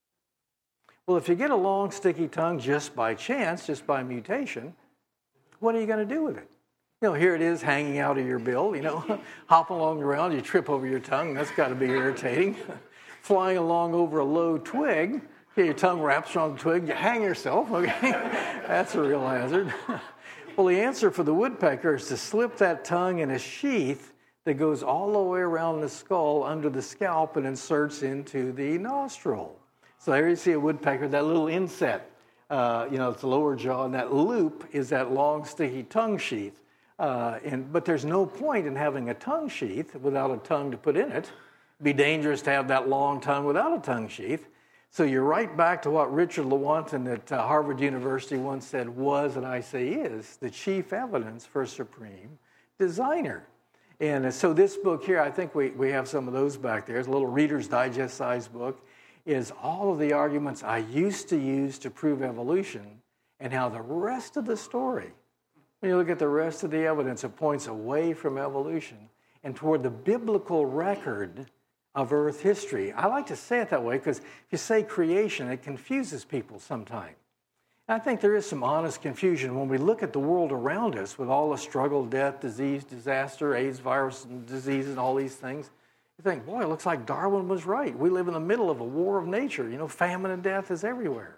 Well, if you get a long, sticky tongue just by chance, just by mutation, what are you going to do with it? You know, here it is hanging out of your bill, you know, hopping along around, you trip over your tongue. That's got to be irritating. Flying along over a low twig, your tongue wraps around the twig, you hang yourself, okay? That's a real hazard. Well, the answer for the woodpecker is to slip that tongue in a sheath that goes all the way around the skull under the scalp and inserts into the nostril. So there you see a woodpecker, that little inset, uh, you know, it's the lower jaw, and that loop is that long, sticky tongue sheath. Uh, and, but there's no point in having a tongue sheath without a tongue to put in it. It'd be dangerous to have that long tongue without a tongue sheath. So you're right back to what Richard Lewontin at uh, Harvard University once said was, and I say is, the chief evidence for supreme designer. And uh, so this book here, I think we, we have some of those back there. It's a little Reader's Digest size book. Is all of the arguments I used to use to prove evolution and how the rest of the story, when you look at the rest of the evidence, it points away from evolution and toward the biblical record of Earth history. I like to say it that way because if you say creation, it confuses people sometimes. And I think there is some honest confusion when we look at the world around us with all the struggle, death, disease, disaster, AIDS, virus, and disease, and all these things. You think, boy, it looks like Darwin was right. We live in the middle of a war of nature. You know, famine and death is everywhere.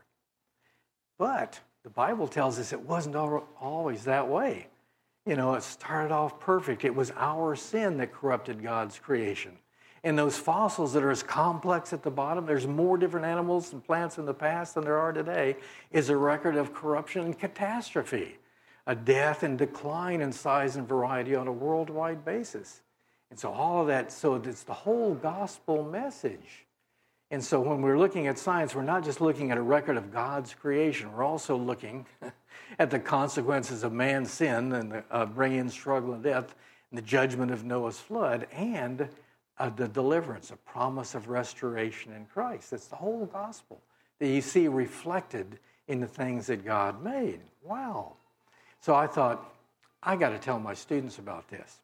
But the Bible tells us it wasn't always that way. You know, it started off perfect. It was our sin that corrupted God's creation. And those fossils that are as complex at the bottom, there's more different animals and plants in the past than there are today, is a record of corruption and catastrophe, a death and decline in size and variety on a worldwide basis. And so all of that, so it's the whole gospel message. And so when we're looking at science, we're not just looking at a record of God's creation. We're also looking at the consequences of man's sin and the uh, bringing struggle and death and the judgment of Noah's flood and uh, the deliverance, a promise of restoration in Christ. It's the whole gospel that you see reflected in the things that God made. Wow. So I thought, I got to tell my students about this.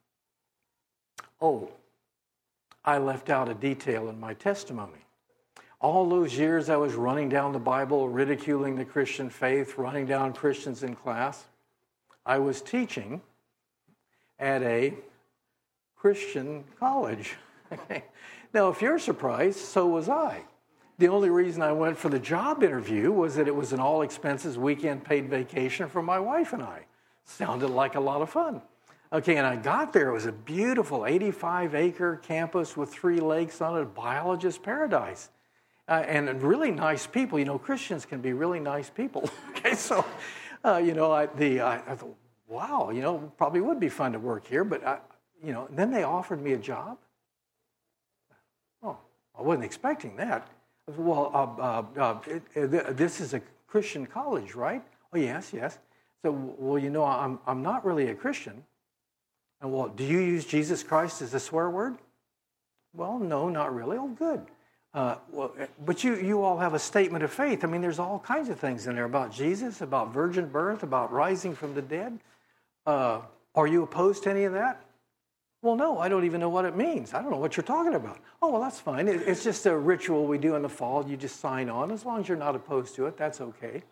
Oh, I left out a detail in my testimony. All those years I was running down the Bible, ridiculing the Christian faith, running down Christians in class, I was teaching at a Christian college. Okay. Now, if you're surprised, so was I. The only reason I went for the job interview was that it was an all-expenses weekend paid vacation for my wife and I. Sounded like a lot of fun. Okay, and I got there. It was a beautiful eighty-five acre campus with three lakes on it, a biologist paradise. Uh, and really nice people. You know, Christians can be really nice people. Okay, so, uh, you know, I, the, I, I thought, wow, you know, probably would be fun to work here. But, I, you know, then they offered me a job. Oh, I wasn't expecting that. I said, well, uh, uh, uh, it, it, this is a Christian college, right? Oh, yes, yes. So, well, you know, I'm I'm not really a Christian. And, well, do you use Jesus Christ as a swear word? Well, no, not really. Oh, good. Uh, well, but you, you all have a statement of faith. I mean, there's all kinds of things in there about Jesus, about virgin birth, about rising from the dead. Uh, are you opposed to any of that? Well, no, I don't even know what it means. I don't know what you're talking about. Oh, well, that's fine. It, it's just a ritual we do in the fall. You just sign on. As long as you're not opposed to it, that's okay.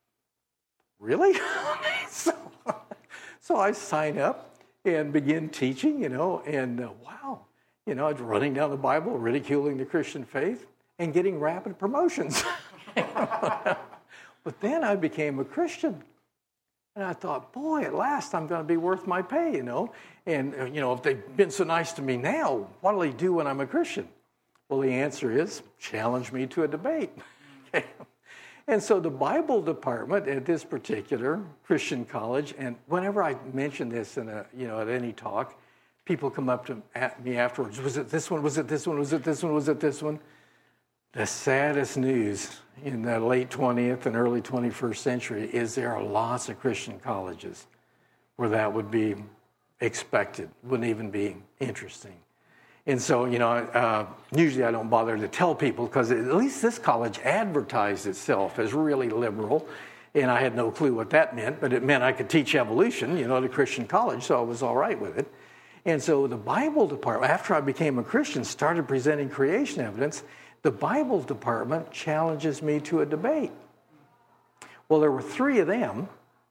Really? so, so I sign up and begin teaching, you know, and uh, wow. You know, running down the Bible, ridiculing the Christian faith, and getting rapid promotions. But then I became a Christian. And I thought, boy, at last I'm going to be worth my pay, you know. And, you know, if they've been so nice to me now, what will they do when I'm a Christian? Well, the answer is challenge me to a debate. Okay. And so the Bible department at this particular Christian college, and whenever I mention this in a, you know, at any talk, people come up to me afterwards. Was it this one? Was it this one? Was it this one? Was it this one? The saddest news in the late twentieth and early twenty-first century is there are lots of Christian colleges where that would be expected, wouldn't even be interesting. And so, you know, uh, usually I don't bother to tell people because at least this college advertised itself as really liberal. And I had no clue what that meant, but it meant I could teach evolution, you know, at a Christian college, so I was all right with it. And so the Bible department, after I became a Christian, started presenting creation evidence. The Bible department challenges me to a debate. Well, there were three of them,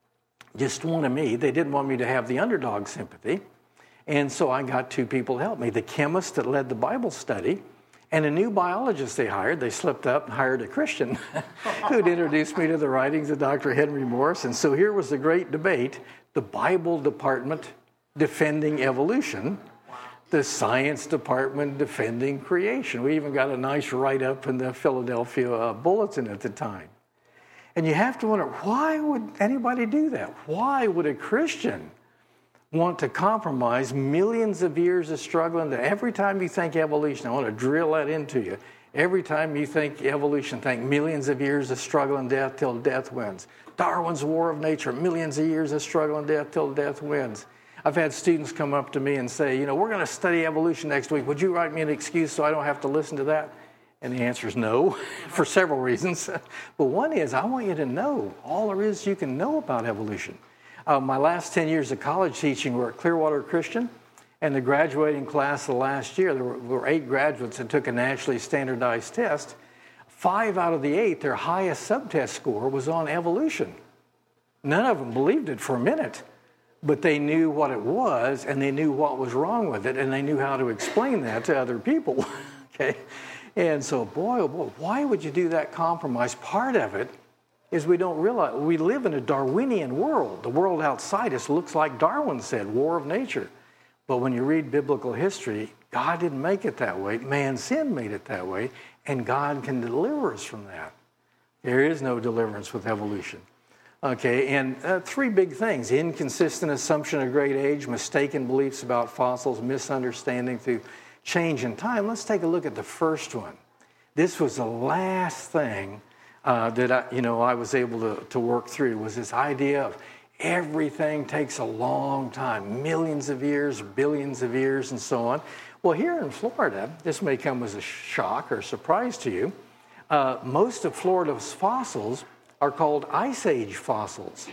just one of me. They didn't want me to have the underdog sympathy. And so I got two people to help me. The chemist that led the Bible study and a new biologist they hired. They slipped up and hired a Christian who'd introduced me to the writings of Doctor Henry Morris. And so here was the great debate. The Bible department defending evolution, the science department defending creation. We even got a nice write-up in the Philadelphia uh, Bulletin at the time. And you have to wonder, why would anybody do that? Why would a Christian want to compromise millions of years of struggling? That every time you think evolution, I want to drill that into you. Every time you think evolution, think millions of years of struggle and death till death wins. Darwin's War of Nature, millions of years of struggle and death till death wins. I've had students come up to me and say, you know, we're going to study evolution next week. Would you write me an excuse so I don't have to listen to that? And the answer is no, for several reasons. But one is, I want you to know all there is you can know about evolution. Uh, my last ten years of college teaching were at Clearwater Christian, and the graduating class of last year, there were, there were eight graduates that took a nationally standardized test. Five out of the eight, their highest subtest score was on evolution. None of them believed it for a minute. But they knew what it was, and they knew what was wrong with it, and they knew how to explain that to other people, okay? And so, boy, oh boy, why would you do that compromise? Part of it is we don't realize we live in a Darwinian world. The world outside us looks like Darwin said, War of Nature. But when you read biblical history, God didn't make it that way. Man's sin made it that way, and God can deliver us from that. There is no deliverance with evolution. Okay, and uh, three big things: inconsistent assumption of great age, mistaken beliefs about fossils, misunderstanding through change in time. Let's take a look at the first one. This was the last thing uh, that I, you know, I was able to, to work through, was this idea of everything takes a long time, millions of years, billions of years, and so on. Well, here in Florida, this may come as a shock or surprise to you, uh, most of Florida's fossils are called Ice Age fossils.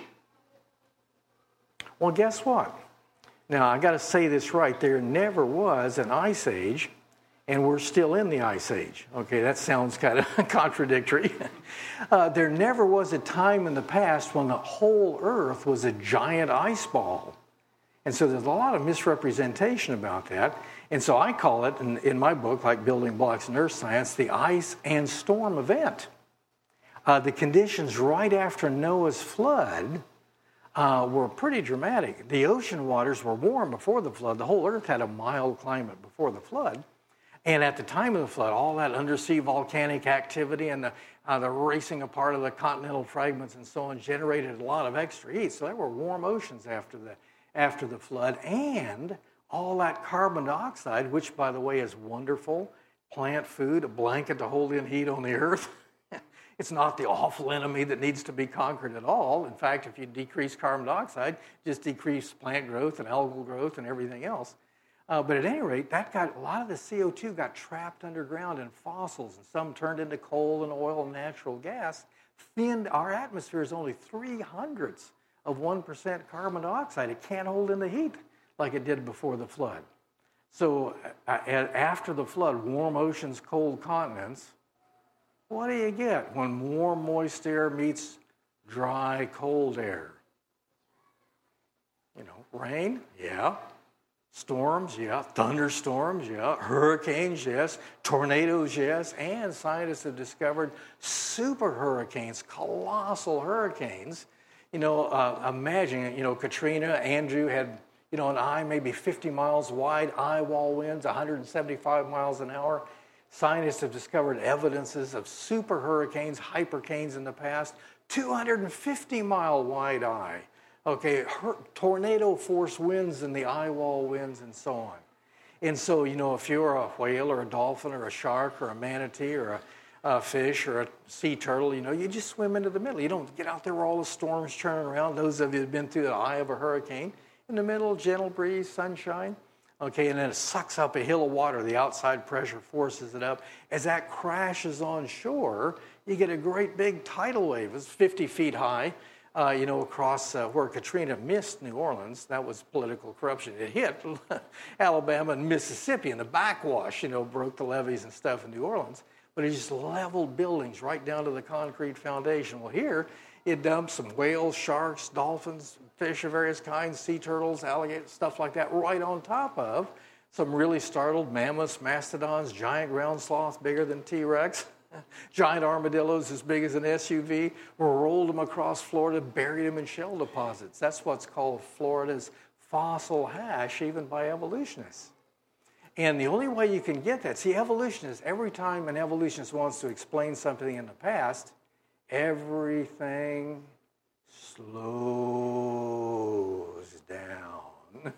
Well, guess what? Now, I got to say this right. There never was an Ice Age, and we're still in the Ice Age. Okay, that sounds kind of contradictory. uh, there never was a time in the past when the whole Earth was a giant ice ball. And so there's a lot of misrepresentation about that. And so I call it, in, in my book, like Building Blocks in Earth Science, the ice and storm event. Uh, the conditions right after Noah's flood uh, were pretty dramatic. The ocean waters were warm before the flood. The whole earth had a mild climate before the flood. And at the time of the flood, all that undersea volcanic activity and the, uh, the racing apart of the continental fragments and so on generated a lot of extra heat. So there were warm oceans after the, after the flood. And all that carbon dioxide, which, by the way, is wonderful, plant food, a blanket to hold in heat on the earth. It's not the awful enemy that needs to be conquered at all. In fact, if you decrease carbon dioxide, just decrease plant growth and algal growth and everything else. Uh, but at any rate, that got a lot of the C O two got trapped underground in fossils, and some turned into coal and oil and natural gas. Thinned, our atmosphere is only three hundredths of one percent carbon dioxide. It can't hold in the heat like it did before the flood. So uh, after the flood, warm oceans, cold continents, what do you get when warm, moist air meets dry, cold air? You know, rain, yeah. Storms, yeah. Thunderstorms, yeah. Hurricanes, yes. Tornadoes, yes. And scientists have discovered super hurricanes, colossal hurricanes. You know, uh, imagine, you know, Katrina, Andrew had, you know, an eye maybe fifty miles wide, eye wall winds, one hundred seventy-five miles an hour. Scientists have discovered evidences of super hurricanes, hypercanes in the past, two hundred fifty mile wide eye. Okay, her, tornado force winds and the eye wall winds and so on. And so, you know, if you're a whale or a dolphin or a shark or a manatee or a, a fish or a sea turtle, you know, you just swim into the middle. You don't get out there where all the storms churning around. Those of you who have been through the eye of a hurricane, in the middle, gentle breeze, sunshine. Okay, and then it sucks up a hill of water. The outside pressure forces it up. As that crashes on shore, you get a great big tidal wave. It's fifty feet high, uh, you know, across uh, where Katrina missed New Orleans. That was political corruption. It hit Alabama and Mississippi, and the backwash, you know, broke the levees and stuff in New Orleans. But it just leveled buildings right down to the concrete foundation. Well, here, it dumps some whales, sharks, dolphins, fish of various kinds, sea turtles, alligators, stuff like that, right on top of some really startled mammoths, mastodons, giant ground sloths bigger than T-Rex, giant armadillos as big as an S U V. We rolled them across Florida, buried them in shell deposits. That's what's called Florida's fossil hash, even by evolutionists. And the only way you can get that, see, evolutionists, every time an evolutionist wants to explain something in the past, everything slows down.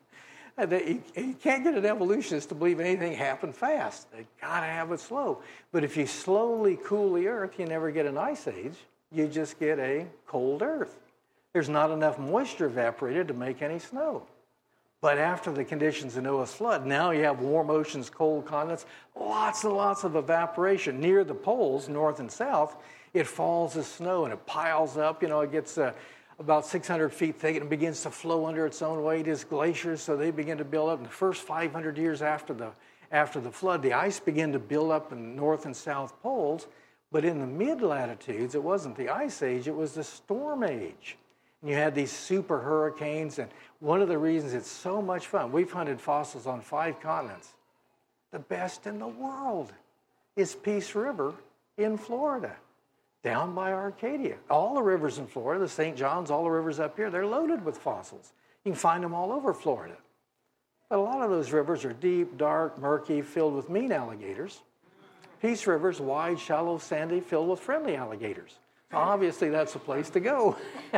you, you can't get an evolutionist to believe anything happened fast. They got to have it slow. But if you slowly cool the earth, you never get an ice age. You just get a cold earth. There's not enough moisture evaporated to make any snow. But after the conditions of Noah's flood, now you have warm oceans, cold continents, lots and lots of evaporation. Near the poles, north and south, it falls as snow and it piles up. You know, it gets uh, about six hundred feet thick and it begins to flow under its own weight as glaciers. So they begin to build up. In the first five hundred years after the, after the flood, the ice began to build up in the north and south poles. But in the mid-latitudes, it wasn't the ice age, it was the storm age. And you had these super hurricanes, and one of the reasons it's so much fun, we've hunted fossils on five continents. The best in the world is Peace River in Florida, down by Arcadia. All the rivers in Florida, the Saint Johns, all the rivers up here, they're loaded with fossils. You can find them all over Florida. But a lot of those rivers are deep, dark, murky, filled with mean alligators. Peace River's wide, shallow, sandy, filled with friendly alligators. Obviously, that's a place to go.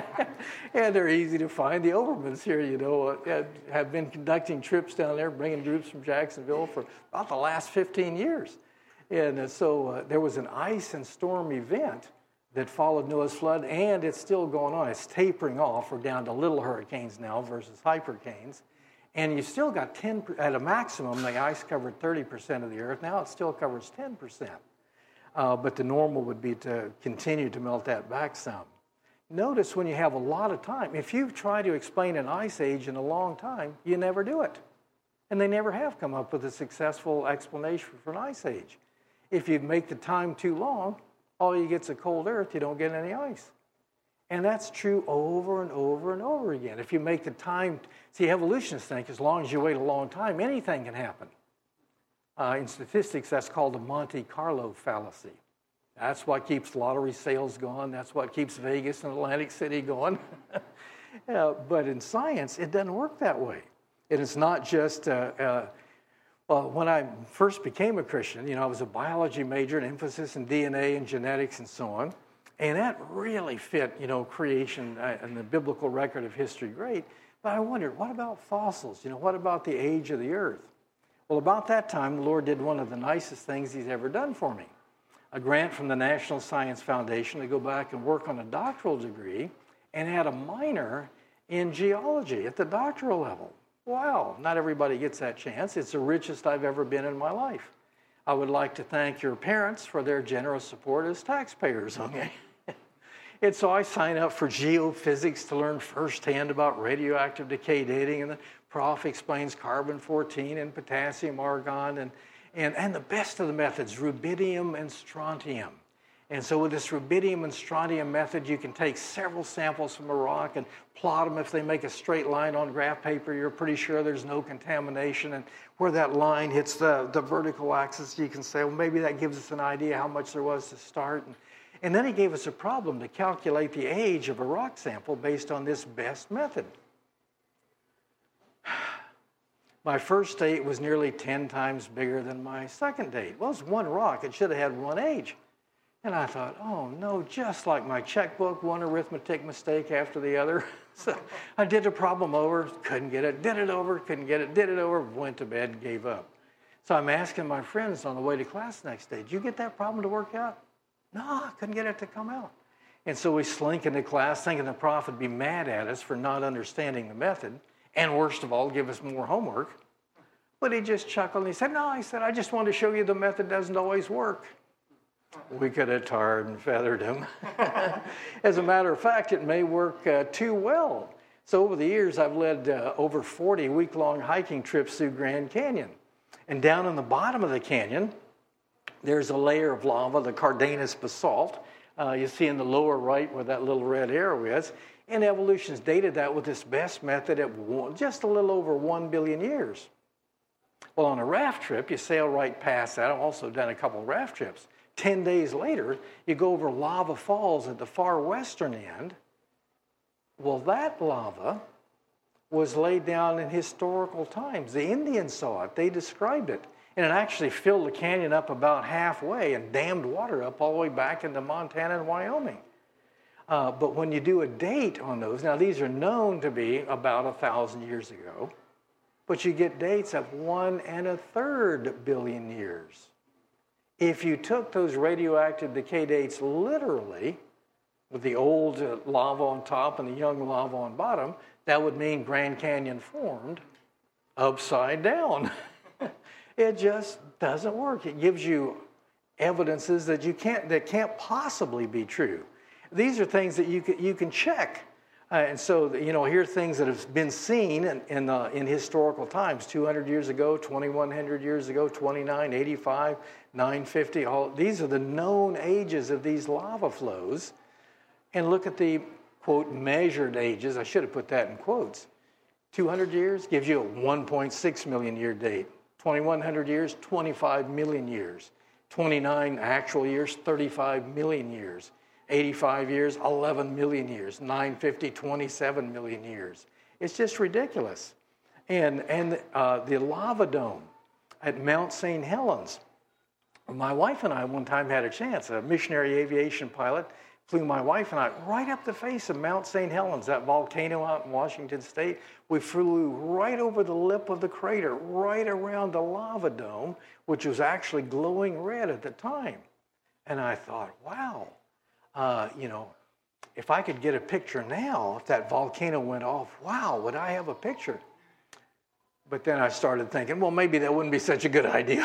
And they're easy to find. The Overmans here, you know, uh, have been conducting trips down there, bringing groups from Jacksonville for about the last fifteen years. And uh, so uh, there was an ice and storm event that followed Noah's flood, and it's still going on. It's tapering off. We're down to little hurricanes now versus hypercanes. And you still got ten, at a maximum, the ice covered thirty percent of the earth. Now it still covers ten percent. Uh, but the normal would be to continue to melt that back some. Notice when you have a lot of time, if you try to explain an ice age in a long time, you never do it. And they never have come up with a successful explanation for an ice age. If you make the time too long, all you get is a cold earth, you don't get any ice. And that's true over and over and over again. If you make the time, see, evolutionists think as long as you wait a long time, anything can happen. Uh, in statistics, that's called the Monte Carlo fallacy. That's what keeps lottery sales going. That's what keeps Vegas and Atlantic City going. uh, but in science, it doesn't work that way. And it's not just, uh, uh, well, when I first became a Christian, you know, I was a biology major, an emphasis in D N A and genetics and so on. And that really fit, you know, creation uh, and the biblical record of history great. But I wondered, what about fossils? You know, what about the age of the earth? Well, about that time, the Lord did one of the nicest things he's ever done for me. A grant from the National Science Foundation to go back and work on a doctoral degree and add a minor in geology at the doctoral level. Wow, not everybody gets that chance. It's the richest I've ever been in my life. I would like to thank your parents for their generous support as taxpayers, okay? And so I sign up for geophysics to learn firsthand about radioactive decay dating, and the prof explains carbon fourteen and potassium argon, and, and, and the best of the methods, rubidium and strontium. And so with this rubidium and strontium method, you can take several samples from a rock and plot them. If they make a straight line on graph paper, you're pretty sure there's no contamination. And where that line hits the, the vertical axis, you can say, well, maybe that gives us an idea how much there was to start. And, and then he gave us a problem to calculate the age of a rock sample based on this best method. My first date was nearly ten times bigger than my second date. Well, it's one rock. It should have had one age. And I thought, oh, no, just like my checkbook, one arithmetic mistake after the other. So I did the problem over, couldn't get it, did it over, couldn't get it, did it over, went to bed, gave up. So I'm asking my friends on the way to class the next day, did you get that problem to work out? No, I couldn't get it to come out. And so we slink into class thinking the prof would be mad at us for not understanding the method, and worst of all, give us more homework. But he just chuckled and he said, no, I said, I just wanted to show you the method doesn't always work. We could have tarred and feathered him. As a matter of fact, it may work uh, too well. So over the years, I've led uh, over forty week-long hiking trips through Grand Canyon. And down in the bottom of the canyon, there's a layer of lava, the Cardenas basalt. Uh, you see in the lower right where that little red arrow is. And evolution's dated that with this best method at one, just a little over one billion years. Well, on a raft trip, you sail right past that. I've also done a couple of raft trips. Ten days later, you go over lava falls at the far western end. Well, that lava was laid down in historical times. The Indians saw it. They described it. And it actually filled the canyon up about halfway and dammed water up all the way back into Montana and Wyoming. Uh, but when you do a date on those, now these are known to be about a thousand years ago, but you get dates of one and a third billion years. If you took those radioactive decay dates literally, with the old uh, lava on top and the young lava on bottom, that would mean Grand Canyon formed upside down. It just doesn't work. It gives you evidences that you can't that can't possibly be true. These are things that you can, you can check. Uh, and so, you know, here are things that have been seen in in, uh, in historical times, two hundred years ago, twenty-one hundred years ago, twenty-nine, eighty-five, nine fifty. All, these are the known ages of these lava flows. And look at the, quote, measured ages. I should have put that in quotes. two hundred years gives you a one point six million year date. twenty-one hundred years, twenty-five million years. twenty-nine actual years, thirty-five million years. eighty-five years, eleven million years. nine fifty, twenty-seven million years. It's just ridiculous. And, and uh, the lava dome at Mount Saint Helens. My wife and I one time had a chance. A missionary aviation pilot flew my wife and I right up the face of Mount Saint Helens, that volcano out in Washington State. We flew right over the lip of the crater, right around the lava dome, which was actually glowing red at the time. And I thought, wow, uh, you know, if I could get a picture now, if that volcano went off, wow, would I have a picture? But then I started thinking, well, maybe that wouldn't be such a good idea.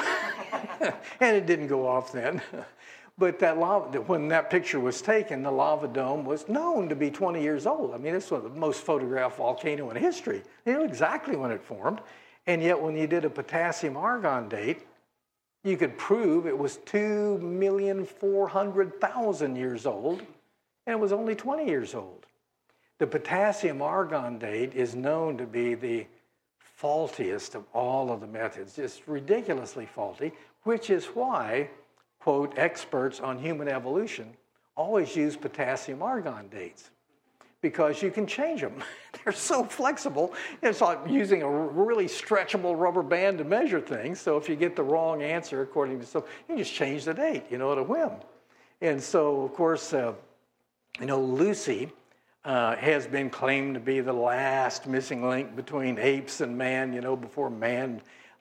And it didn't go off then. But that lava, when that picture was taken, the lava dome was known to be twenty years old. I mean, this was the most photographed volcano in history. You know exactly when it formed. And yet when you did a potassium argon date, you could prove it was two million four hundred thousand years old, and it was only twenty years old. The potassium argon date is known to be the faultiest of all of the methods, just ridiculously faulty, which is why, quote, experts on human evolution always use potassium argon dates, because you can change them. They're so flexible. It's like using a really stretchable rubber band to measure things. So if you get the wrong answer according to, so you can just change the date, you know, at a whim. And so, of course, uh, you know, Lucy uh, has been claimed to be the last missing link between apes and man, you know, before man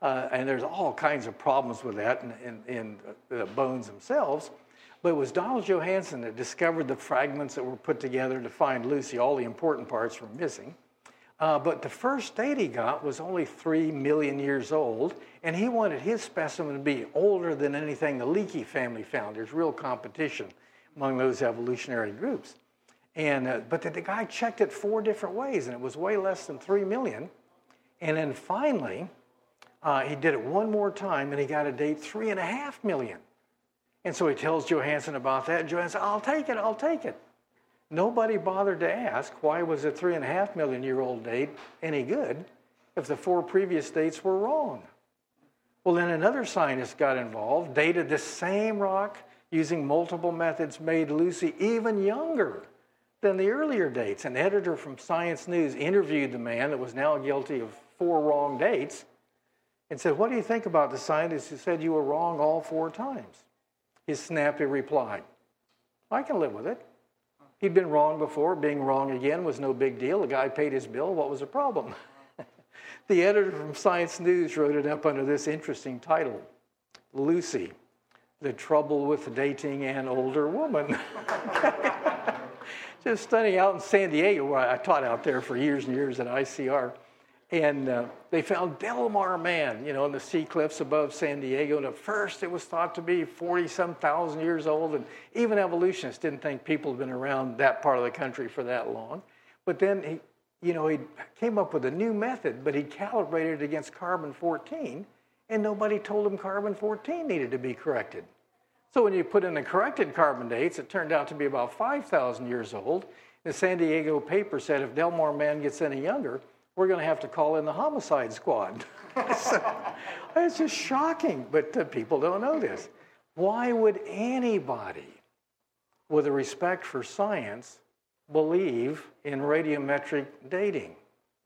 Uh, and there's all kinds of problems with that in, in, in the bones themselves. But it was Donald Johanson that discovered the fragments that were put together to find Lucy. All the important parts were missing. Uh, but the first date he got was only three million years old, and he wanted his specimen to be older than anything the Leakey family found. There's real competition among those evolutionary groups. And uh, but the, the guy checked it four different ways, and it was way less than three million. And then finally, uh, he did it one more time, and he got a date three and a half million. And so he tells Johanson about that, and Johanson, I'll take it, I'll take it. Nobody bothered to ask why was a three and a half million year old date any good if the four previous dates were wrong. Well, then another scientist got involved, dated the same rock using multiple methods, made Lucy even younger than the earlier dates. An editor from Science News interviewed the man that was now guilty of four wrong dates and said, what do you think about the scientist who said you were wrong all four times? His snappy reply, I can live with it. He'd been wrong before. Being wrong again was no big deal. The guy paid his bill. What was the problem? The editor from Science News wrote it up under this interesting title, Lucy, the Trouble with Dating an Older Woman. Just studying out in San Diego, where I taught out there for years and years at I C R. And uh, they found Del Mar Man, you know, in the sea cliffs above San Diego. And at first it was thought to be forty-some thousand years old. And even evolutionists didn't think people had been around that part of the country for that long. But then, he, you know, he came up with a new method, but he calibrated it against carbon fourteen. And nobody told him carbon fourteen needed to be corrected. So when you put in the corrected carbon dates, it turned out to be about five thousand years old. The San Diego paper said if Del Mar Man gets any younger, we're going to have to call in the homicide squad. So, it's just shocking, but uh, people don't know this. Why would anybody with a respect for science believe in radiometric dating?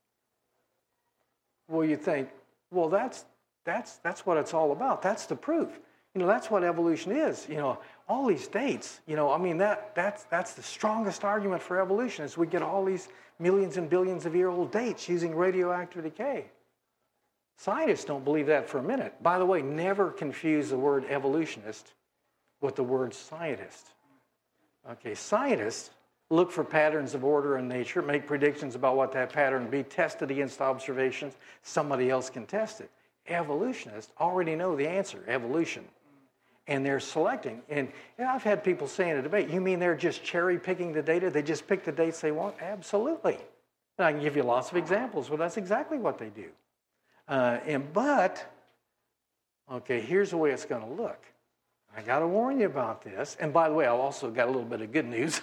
Well, you think, well, that's that's that's what it's all about. That's the proof. You know, that's what evolution is. You know, all these dates, you know, I mean, that that's that's the strongest argument for evolution is we get all these millions and billions of year old dates using radioactive decay. Scientists don't believe that for a minute. By the way, never confuse the word evolutionist with the word scientist. Okay, scientists look for patterns of order in nature, make predictions about what that pattern will be, test it against observations. Somebody else can test it. Evolutionists already know the answer, evolution. And they're selecting. And you know, I've had people say in a debate, you mean they're just cherry picking the data? They just pick the dates they want? Absolutely. And I can give you lots of examples where that's exactly what they do. Uh, and but, okay, here's the way it's going to look. I got to warn you about this. And by the way, I've also got a little bit of good news.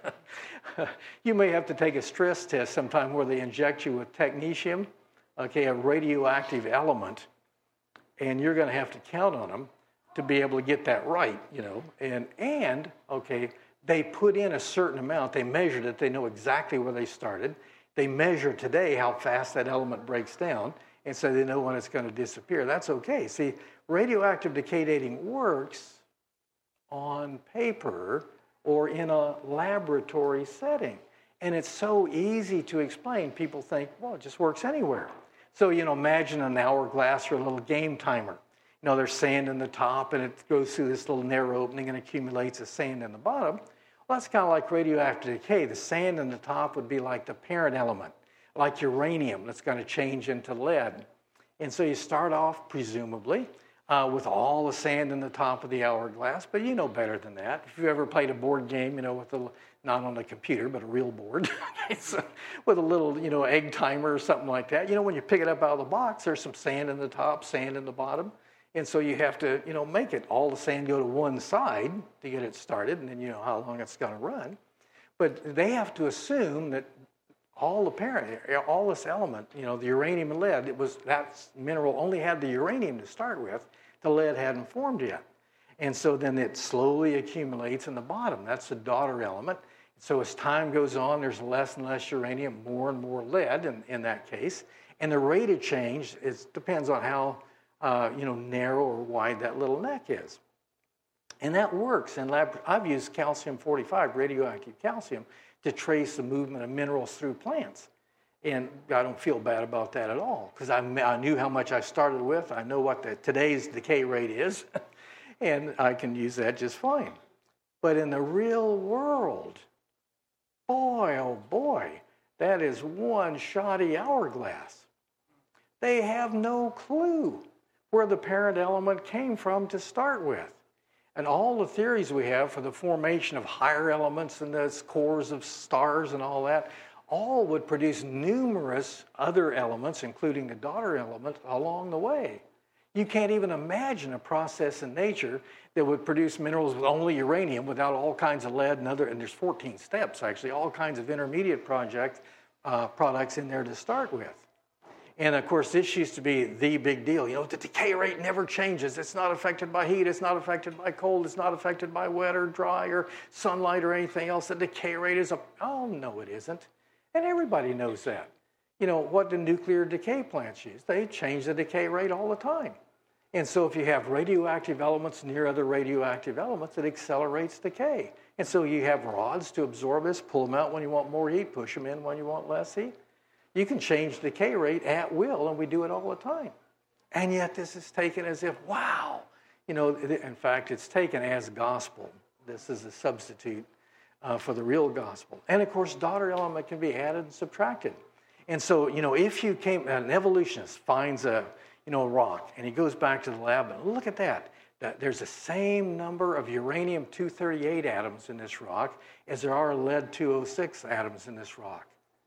You may have to take a stress test sometime where they inject you with technetium, okay, a radioactive element, and you're going to have to count on them to be able to get that right, you know. And, and okay, they put in a certain amount. They measured it. They know exactly where they started. They measure today how fast that element breaks down, and so they know when it's going to disappear. That's okay. See, radioactive decay dating works on paper or in a laboratory setting. And it's so easy to explain. People think, well, it just works anywhere. So, you know, imagine an hourglass or a little game timer. You know, there's sand in the top, and it goes through this little narrow opening and accumulates the sand in the bottom. Well, that's kind of like radioactive decay. The sand in the top would be like the parent element, like uranium that's going to change into lead. And so you start off, presumably, uh, with all the sand in the top of the hourglass, but you know better than that. If you've ever played a board game, you know, with a, not on a computer, but a real board, so, with a little, you know, egg timer or something like that, you know, when you pick it up out of the box, there's some sand in the top, sand in the bottom. And so you have to, you know, make it all the sand go to one side to get it started, and then you know how long it's going to run. But they have to assume that all the parent, all this element, you know, the uranium and lead, it was that mineral only had the uranium to start with. The lead hadn't formed yet. And so then it slowly accumulates in the bottom. That's the daughter element. So as time goes on, there's less and less uranium, more and more lead in, in that case. And the rate of change is, depends on how Uh, you know, narrow or wide that little neck is. And that works in lab. I've used calcium forty-five, radioactive calcium, to trace the movement of minerals through plants. And I don't feel bad about that at all, because I, I knew how much I started with. I know what the, today's decay rate is, and I can use that just fine. But in the real world, boy, oh boy, that is one shoddy hourglass. They have no clue where the parent element came from to start with. And all the theories we have for the formation of higher elements and the cores of stars and all that, all would produce numerous other elements, including the daughter element, along the way. You can't even imagine a process in nature that would produce minerals with only uranium without all kinds of lead and other, and there's fourteen steps actually, all kinds of intermediate project, uh, products in there to start with. And of course, this used to be the big deal. You know, the decay rate never changes. It's not affected by heat. It's not affected by cold. It's not affected by wet or dry or sunlight or anything else. The decay rate is up. Oh, no, it isn't. And everybody knows that. You know, what do nuclear decay plants use? They change the decay rate all the time. And so if you have radioactive elements near other radioactive elements, it accelerates decay. And so you have rods to absorb this, pull them out when you want more heat, push them in when you want less heat. You can change the decay rate at will, and we do it all the time. And yet this is taken as if, wow. You know, in fact, it's taken as gospel. This is a substitute uh, for the real gospel. And of course, daughter element can be added and subtracted. And so, you know, if you came, an evolutionist finds a, you know, a rock, and he goes back to the lab, and look at that. that there's the same number of uranium two thirty-eight atoms in this rock as there are lead two oh six atoms in this rock.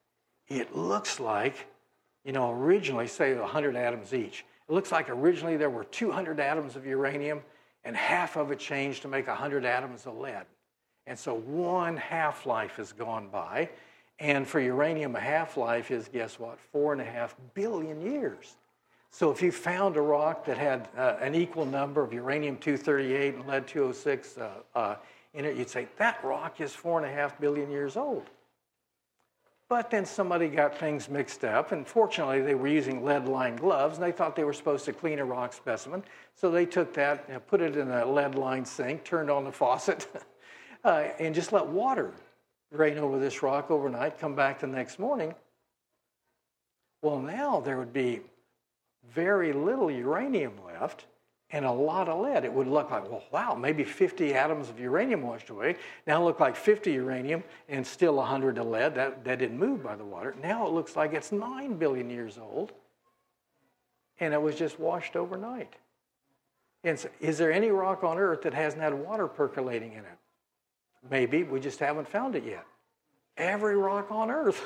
It looks like, you know, originally, say one hundred atoms each. It looks like originally there were two hundred atoms of uranium, and half of it changed to make one hundred atoms of lead. And so one half-life has gone by. And for uranium, a half-life is, guess what, four and a half billion years. So if you found a rock that had uh, an equal number of uranium two thirty-eight and lead two oh six uh, uh, in it, you'd say, that rock is four and a half billion years old. But then somebody got things mixed up, and fortunately they were using lead-lined gloves, and they thought they were supposed to clean a rock specimen. So they took that, you know, put it in a lead-lined sink, turned on the faucet, uh, and just let water rain over this rock overnight, come back the next morning. Well, now there would be very little uranium left and a lot of lead. It would look like, well, wow, maybe fifty atoms of uranium washed away. Now it looked like fifty uranium and still one hundred of lead. That, that didn't move by the water. Now it looks like it's nine billion years old, and it was just washed overnight. And so, is there any rock on Earth that hasn't had water percolating in it? Maybe, we just haven't found it yet. Every rock on Earth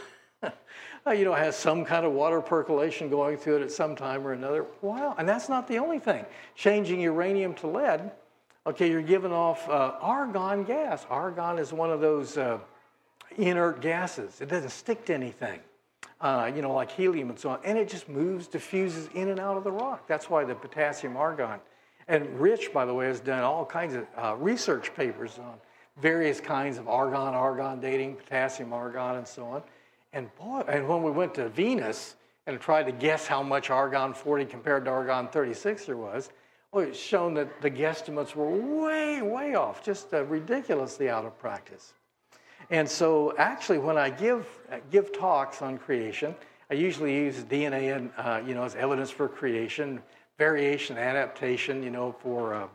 you know, has some kind of water percolation going through it at some time or another. Wow, and that's not the only thing. Changing uranium to lead, okay, you're giving off uh, argon gas. Argon is one of those uh, inert gases. It doesn't stick to anything, uh, you know, like helium and so on. And it just moves, diffuses in and out of the rock. That's why the potassium argon. And Rich, by the way, has done all kinds of uh, research papers on various kinds of argon, argon dating, potassium argon, and so on. And boy, and when we went to Venus and tried to guess how much argon forty compared to argon thirty-six there was, well, it's shown that the guesstimates were way, way off, just uh, ridiculously out of practice. And so actually when I give give talks on creation, I usually use D N A and, uh, you know, as evidence for creation, variation, adaptation, you know, for uh,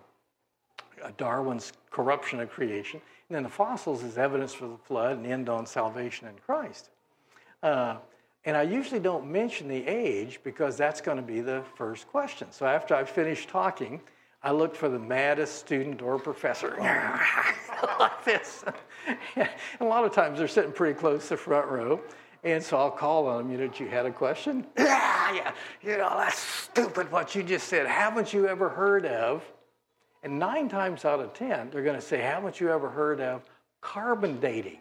Darwin's corruption of creation, and then the fossils as evidence for the flood and end on salvation in Christ. Uh, and I usually don't mention the age because that's going to be the first question. So after I finish talking, I look for the maddest student or professor like this. And a lot of times they're sitting pretty close to the front row. And so I'll call on them, you know, you had a question? Yeah, yeah, you know, that's stupid what you just said. Haven't you ever heard of? And nine times out of ten, they're going to say, haven't you ever heard of carbon dating?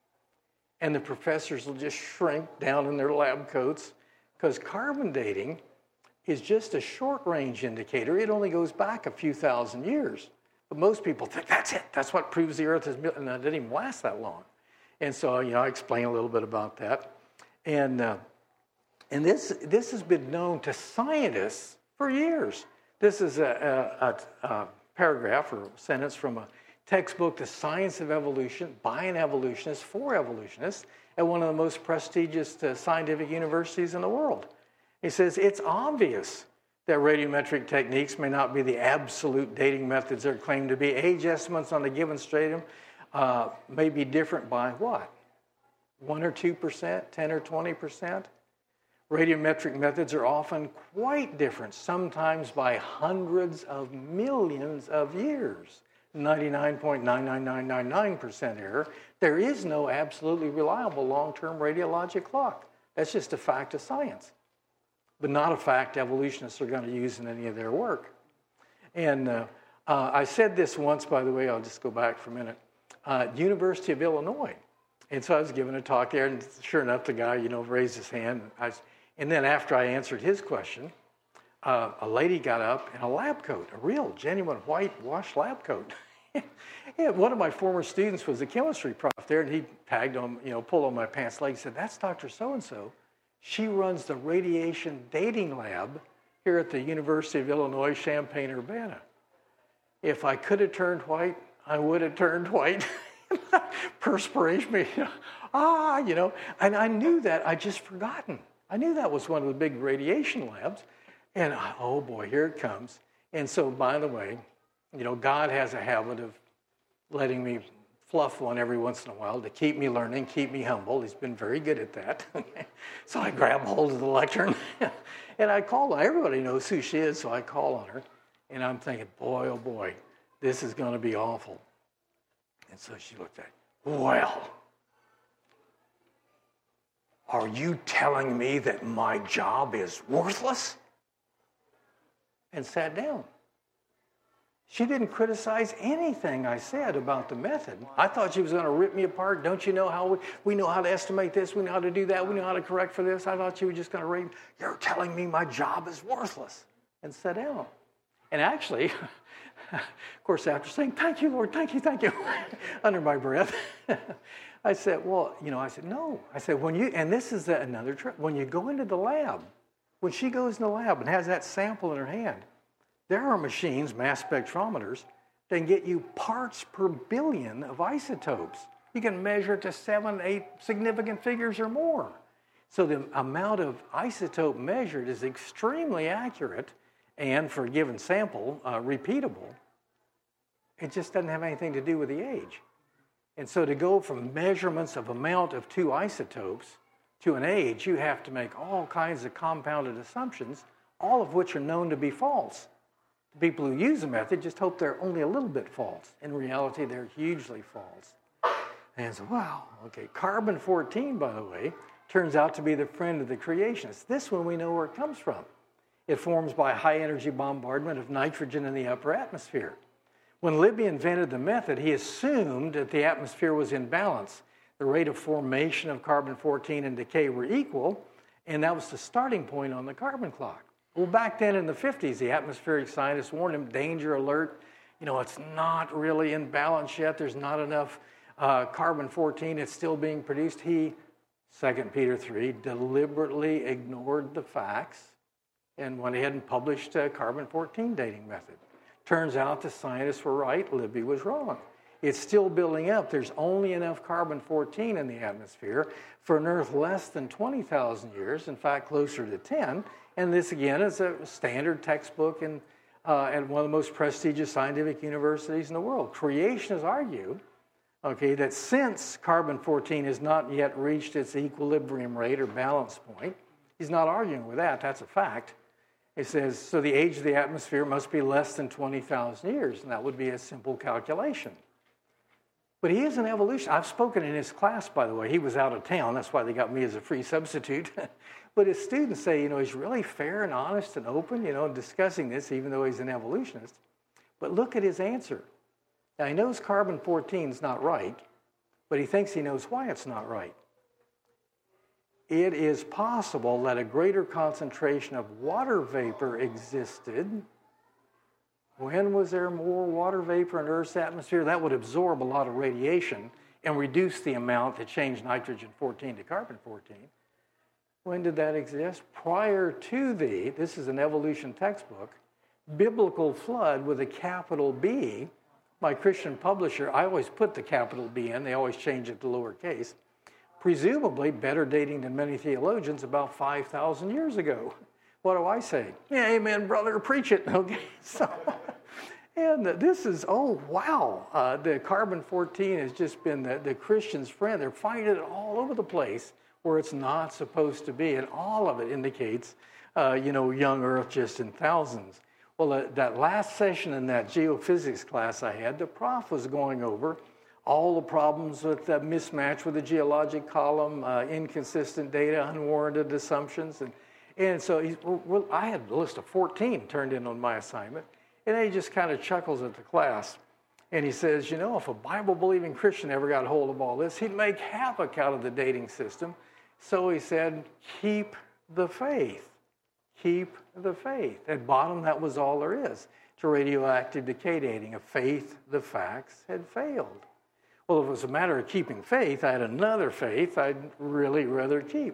And the professors will just shrink down in their lab coats because carbon dating is just a short-range indicator. It only goes back a few thousand years. But most people think, that's it. That's what proves the Earth is, and it didn't even last that long. And so, you know, I explain a little bit about that. And uh, and this this has been known to scientists for years. This is a, a, a, a paragraph or a sentence from a textbook, The Science of Evolution, by an evolutionist for evolutionists at one of the most prestigious uh, scientific universities in the world. He says, it's obvious that radiometric techniques may not be the absolute dating methods they're claimed to be. Age estimates on a given stratum uh, may be different by what? one or two percent, ten or twenty percent? Radiometric methods are often quite different, sometimes by hundreds of millions of years. ninety-nine point nine nine nine nine nine percent error. There is no absolutely reliable long-term radiologic clock. That's just a fact of science, but not a fact evolutionists are going to use in any of their work. And uh, uh, I said this once, by the way, I'll just go back for a minute, uh, University of Illinois. And so I was giving a talk there, and sure enough, the guy, you know, raised his hand. And, I, and then after I answered his question, uh, a lady got up in a lab coat, a real, genuine white-washed lab coat. Yeah, one of my former students was a chemistry prof there, and he tagged on, you know, pulled on my pants leg and said, that's Doctor So-and-so. She runs the radiation dating lab here at the University of Illinois, Champaign-Urbana. If I could have turned white, I would have turned white. Perspiration, you know, ah, you know, and I knew that, I'd just forgotten. I knew that was one of the big radiation labs, and I, oh boy, here it comes. And so, by the way, you know, God has a habit of letting me fluff one every once in a while to keep me learning, keep me humble. He's been very good at that. So I grab hold of the lectern, and I call her. Everybody knows who she is, so I call on her, and I'm thinking, boy, oh boy, this is going to be awful. And so she looked at me, well, are you telling me that my job is worthless? And sat down. She didn't criticize anything I said about the method. I thought she was going to rip me apart. Don't you know how we, we know how to estimate this? We know how to do that. We know how to correct for this. I thought she was just going to rip, you're telling me my job is worthless. And sat down. And actually, of course, after saying, thank you, Lord, thank you, thank you, under my breath, I said, well, you know, I said, no. I said, when you, and this is the, another trick, when you go into the lab, when she goes in the lab and has that sample in her hand, there are machines, mass spectrometers, that can get you parts per billion of isotopes. You can measure to seven, eight significant figures or more. So the amount of isotope measured is extremely accurate, and for a given sample, uh, repeatable. It just doesn't have anything to do with the age. And so to go from measurements of amount of two isotopes to an age, you have to make all kinds of compounded assumptions, all of which are known to be false. The people who use the method just hope they're only a little bit false. In reality, they're hugely false. And so, wow, okay. Carbon fourteen, by the way, turns out to be the friend of the creationists. This one we know where it comes from. It forms by high-energy bombardment of nitrogen in the upper atmosphere. When Libby invented the method, he assumed that the atmosphere was in balance. The rate of formation of carbon fourteen and decay were equal, and that was the starting point on the carbon clock. Well, back then in the fifties, the atmospheric scientists warned him, danger alert. You know, it's not really in balance yet. There's not enough uh, carbon fourteen. It's still being produced. He, Second Peter three, deliberately ignored the facts and went ahead and published a carbon fourteen dating method. Turns out the scientists were right, Libby was wrong. It's still building up. There's only enough carbon fourteen in the atmosphere for an Earth less than twenty thousand years, in fact, closer to ten. And this, again, is a standard textbook in, uh, at one of the most prestigious scientific universities in the world. Creationists argue, okay, that since carbon fourteen has not yet reached its equilibrium rate or balance point, he's not arguing with that, that's a fact. It says, so the age of the atmosphere must be less than twenty thousand years, and that would be a simple calculation. But he is an evolutionist. I've spoken in his class, by the way. He was out of town. That's why they got me as a free substitute. But his students say, you know, he's really fair and honest and open, you know, discussing this, even though he's an evolutionist. But look at his answer. Now, he knows carbon fourteen is not right, but he thinks he knows why it's not right. It is possible that a greater concentration of water vapor existed. When was there more water vapor in Earth's atmosphere? That would absorb a lot of radiation and reduce the amount that changed nitrogen fourteen to carbon fourteen. When did that exist? Prior to the, this is an evolution textbook, biblical flood with a capital B, my Christian publisher, I always put the capital B in. They always change it to lowercase. Presumably better dating than many theologians, about five thousand years ago. What do I say? Yeah, amen, brother, preach it. Okay, so, and this is, oh, wow. Uh, the carbon fourteen has just been the, the Christian's friend. They're finding it all over the place where it's not supposed to be, and all of it indicates, uh, you know, young Earth just in thousands. Well, uh, that last session in that geophysics class I had, the prof was going over all the problems with the mismatch with the geologic column, uh, inconsistent data, unwarranted assumptions. And, and so he's, well, I had a list of fourteen turned in on my assignment. And then he just kind of chuckles at the class. And he says, you know, if a Bible-believing Christian ever got hold of all this, he'd make havoc out of the dating system. So he said, keep the faith. Keep the faith. At bottom, that was all there is to radioactive decay dating. If faith, the facts had failed. Well, if it was a matter of keeping faith, I had another faith I'd really rather keep.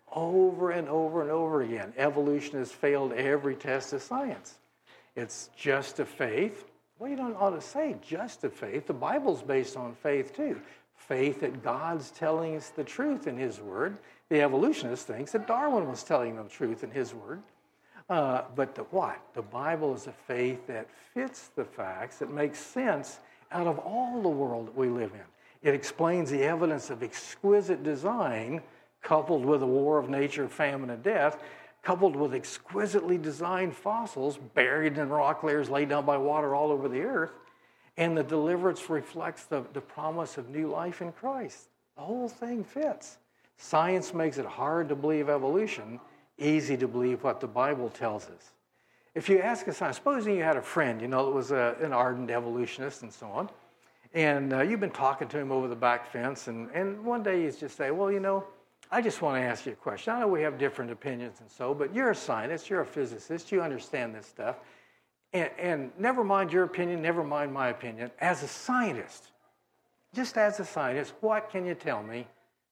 Over and over and over again, evolution has failed every test of science. It's just a faith. Well, you don't ought to say just a faith. The Bible's based on faith, too. Faith that God's telling us the truth in His Word. The evolutionist thinks that Darwin was telling them the truth in his Word. Uh, but the what? The Bible is a faith that fits the facts, that makes sense out of all the world that we live in. It explains the evidence of exquisite design coupled with a war of nature, famine, and death, coupled with exquisitely designed fossils buried in rock layers laid down by water all over the earth. And the deliverance reflects the, the promise of new life in Christ. The whole thing fits. Science makes it hard to believe evolution, easy to believe what the Bible tells us. If you ask a scientist, supposing you had a friend, you know, that was a, an ardent evolutionist and so on, and uh, you've been talking to him over the back fence, and, and one day you just say, well, you know, I just want to ask you a question. I know we have different opinions and so, but you're a scientist, you're a physicist, you understand this stuff, and, and never mind your opinion, never mind my opinion. As a scientist, just as a scientist, what can you tell me?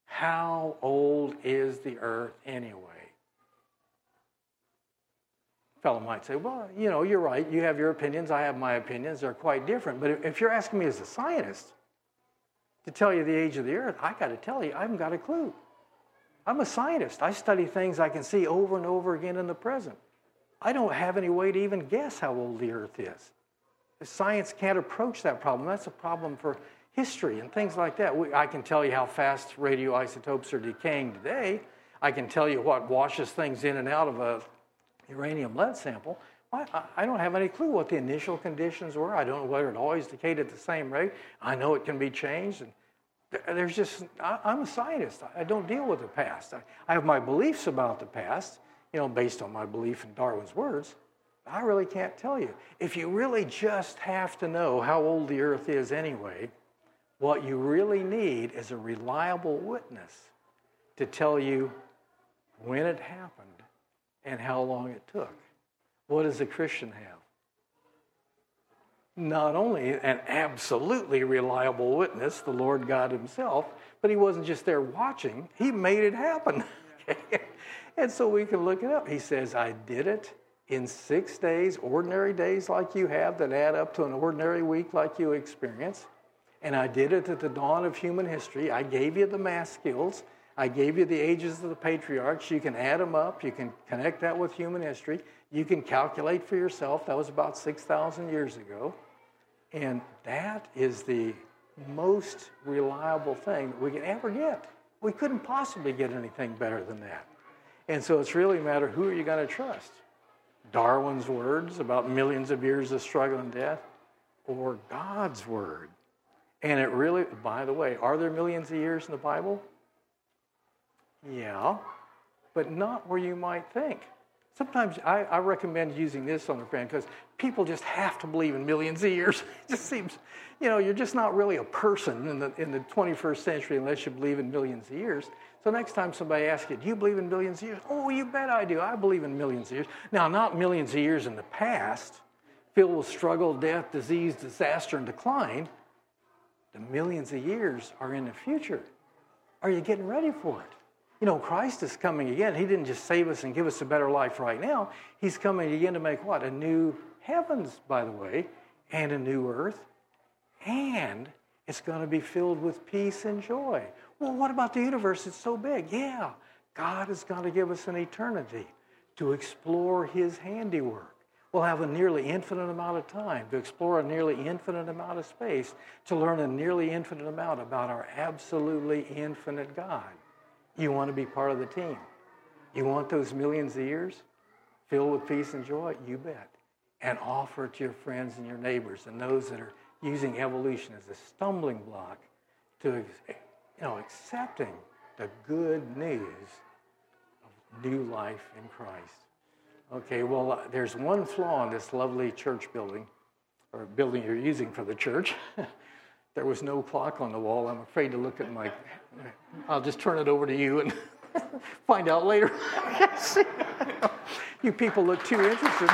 How old is the Earth anyway? Fellow might say, well, you know, you're right. You have your opinions. I have my opinions. They're quite different. But if you're asking me as a scientist to tell you the age of the Earth, I got to tell you, I haven't got a clue. I'm a scientist. I study things I can see over and over again in the present. I don't have any way to even guess how old the Earth is. Science can't approach that problem. That's a problem for history and things like that. We, I can tell you how fast radioisotopes are decaying today. I can tell you what washes things in and out of a uranium lead sample. I, I don't have any clue what the initial conditions were. I don't know whether it always decayed at the same rate. I know it can be changed. And there's just, I, I'm a scientist. I don't deal with the past. I, I have my beliefs about the past, you know, based on my belief in Darwin's words. I really can't tell you. If you really just have to know how old the Earth is anyway, what you really need is a reliable witness to tell you when it happened and how long it took. What does a Christian have? Not only an absolutely reliable witness, the Lord God Himself, but He wasn't just there watching. He made it happen. Okay? And so we can look it up. He says, I did it in six days, ordinary days like you have that add up to an ordinary week like you experience. And I did it at the dawn of human history. I gave you the math skills. I gave you the ages of the patriarchs. You can add them up. You can connect that with human history. You can calculate for yourself. That was about six thousand years ago. And that is the most reliable thing that we can ever get. We couldn't possibly get anything better than that. And so it's really a matter of who are you going to trust? Darwin's words about millions of years of struggle and death, or God's word? And it really, by the way, are there millions of years in the Bible? Yeah, but not where you might think. Sometimes I, I recommend using this on a friend because people just have to believe in millions of years. It just seems, you know, you're just not really a person in the in the twenty-first century unless you believe in millions of years. So next time somebody asks you, do you believe in millions of years? Oh, you bet I do. I believe in millions of years. Now, not millions of years in the past, filled with struggle, death, disease, disaster, and decline. The millions of years are in the future. Are you getting ready for it? You know, Christ is coming again. He didn't just save us and give us a better life right now. He's coming again to make what? A new heavens, by the way, and a new earth. and it's going to be filled with peace and joy. Well, what about the universe? It's so big. Yeah, God is going to give us an eternity to explore his handiwork. We'll have a nearly infinite amount of time to explore a nearly infinite amount of space, to learn a nearly infinite amount about our absolutely infinite God. You want to be part of the team? You want those millions of years filled with peace and joy? You bet. And offer it to your friends and your neighbors and those that are using evolution as a stumbling block to, you know, accepting the good news of new life in Christ. Okay, well, uh, there's one flaw in this lovely church building, or building you're using for the church. There was no clock on the wall. I'm afraid to look at my... I'll just turn it over to you and find out later. You people look too interested.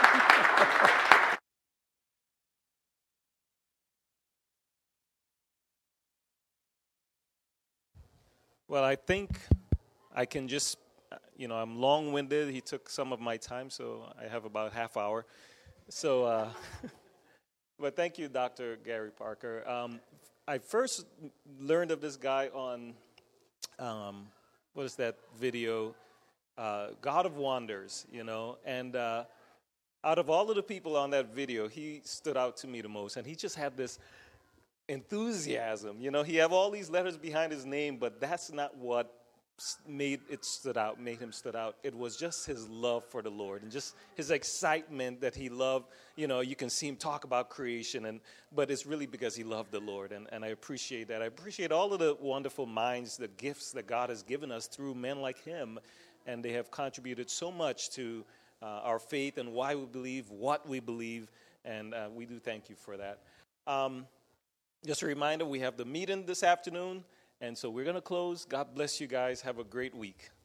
Well, I think I can just, you know, I'm long-winded. He took some of my time, so I have about a half hour. So, uh, but thank you, Doctor Gary Parker. Um, I first learned of this guy on, um, what is that video, uh, God of Wonders, you know, and uh, out of all of the people on that video, he stood out to me the most, and he just had this enthusiasm. You know, he have all these letters behind his name, but that's not what made it stood out, made him stood out. It was just his love for the Lord and just his excitement that he loved. You know, you can see him talk about creation, and but it's really because he loved the Lord, and, and I appreciate that. I appreciate all of the wonderful minds, the gifts that God has given us through men like him, and they have contributed so much to uh, our faith and why we believe, what we believe, and uh, we do thank you for that. Um, Just a reminder, we have the meeting this afternoon, and so we're going to close. God bless you guys. Have a great week.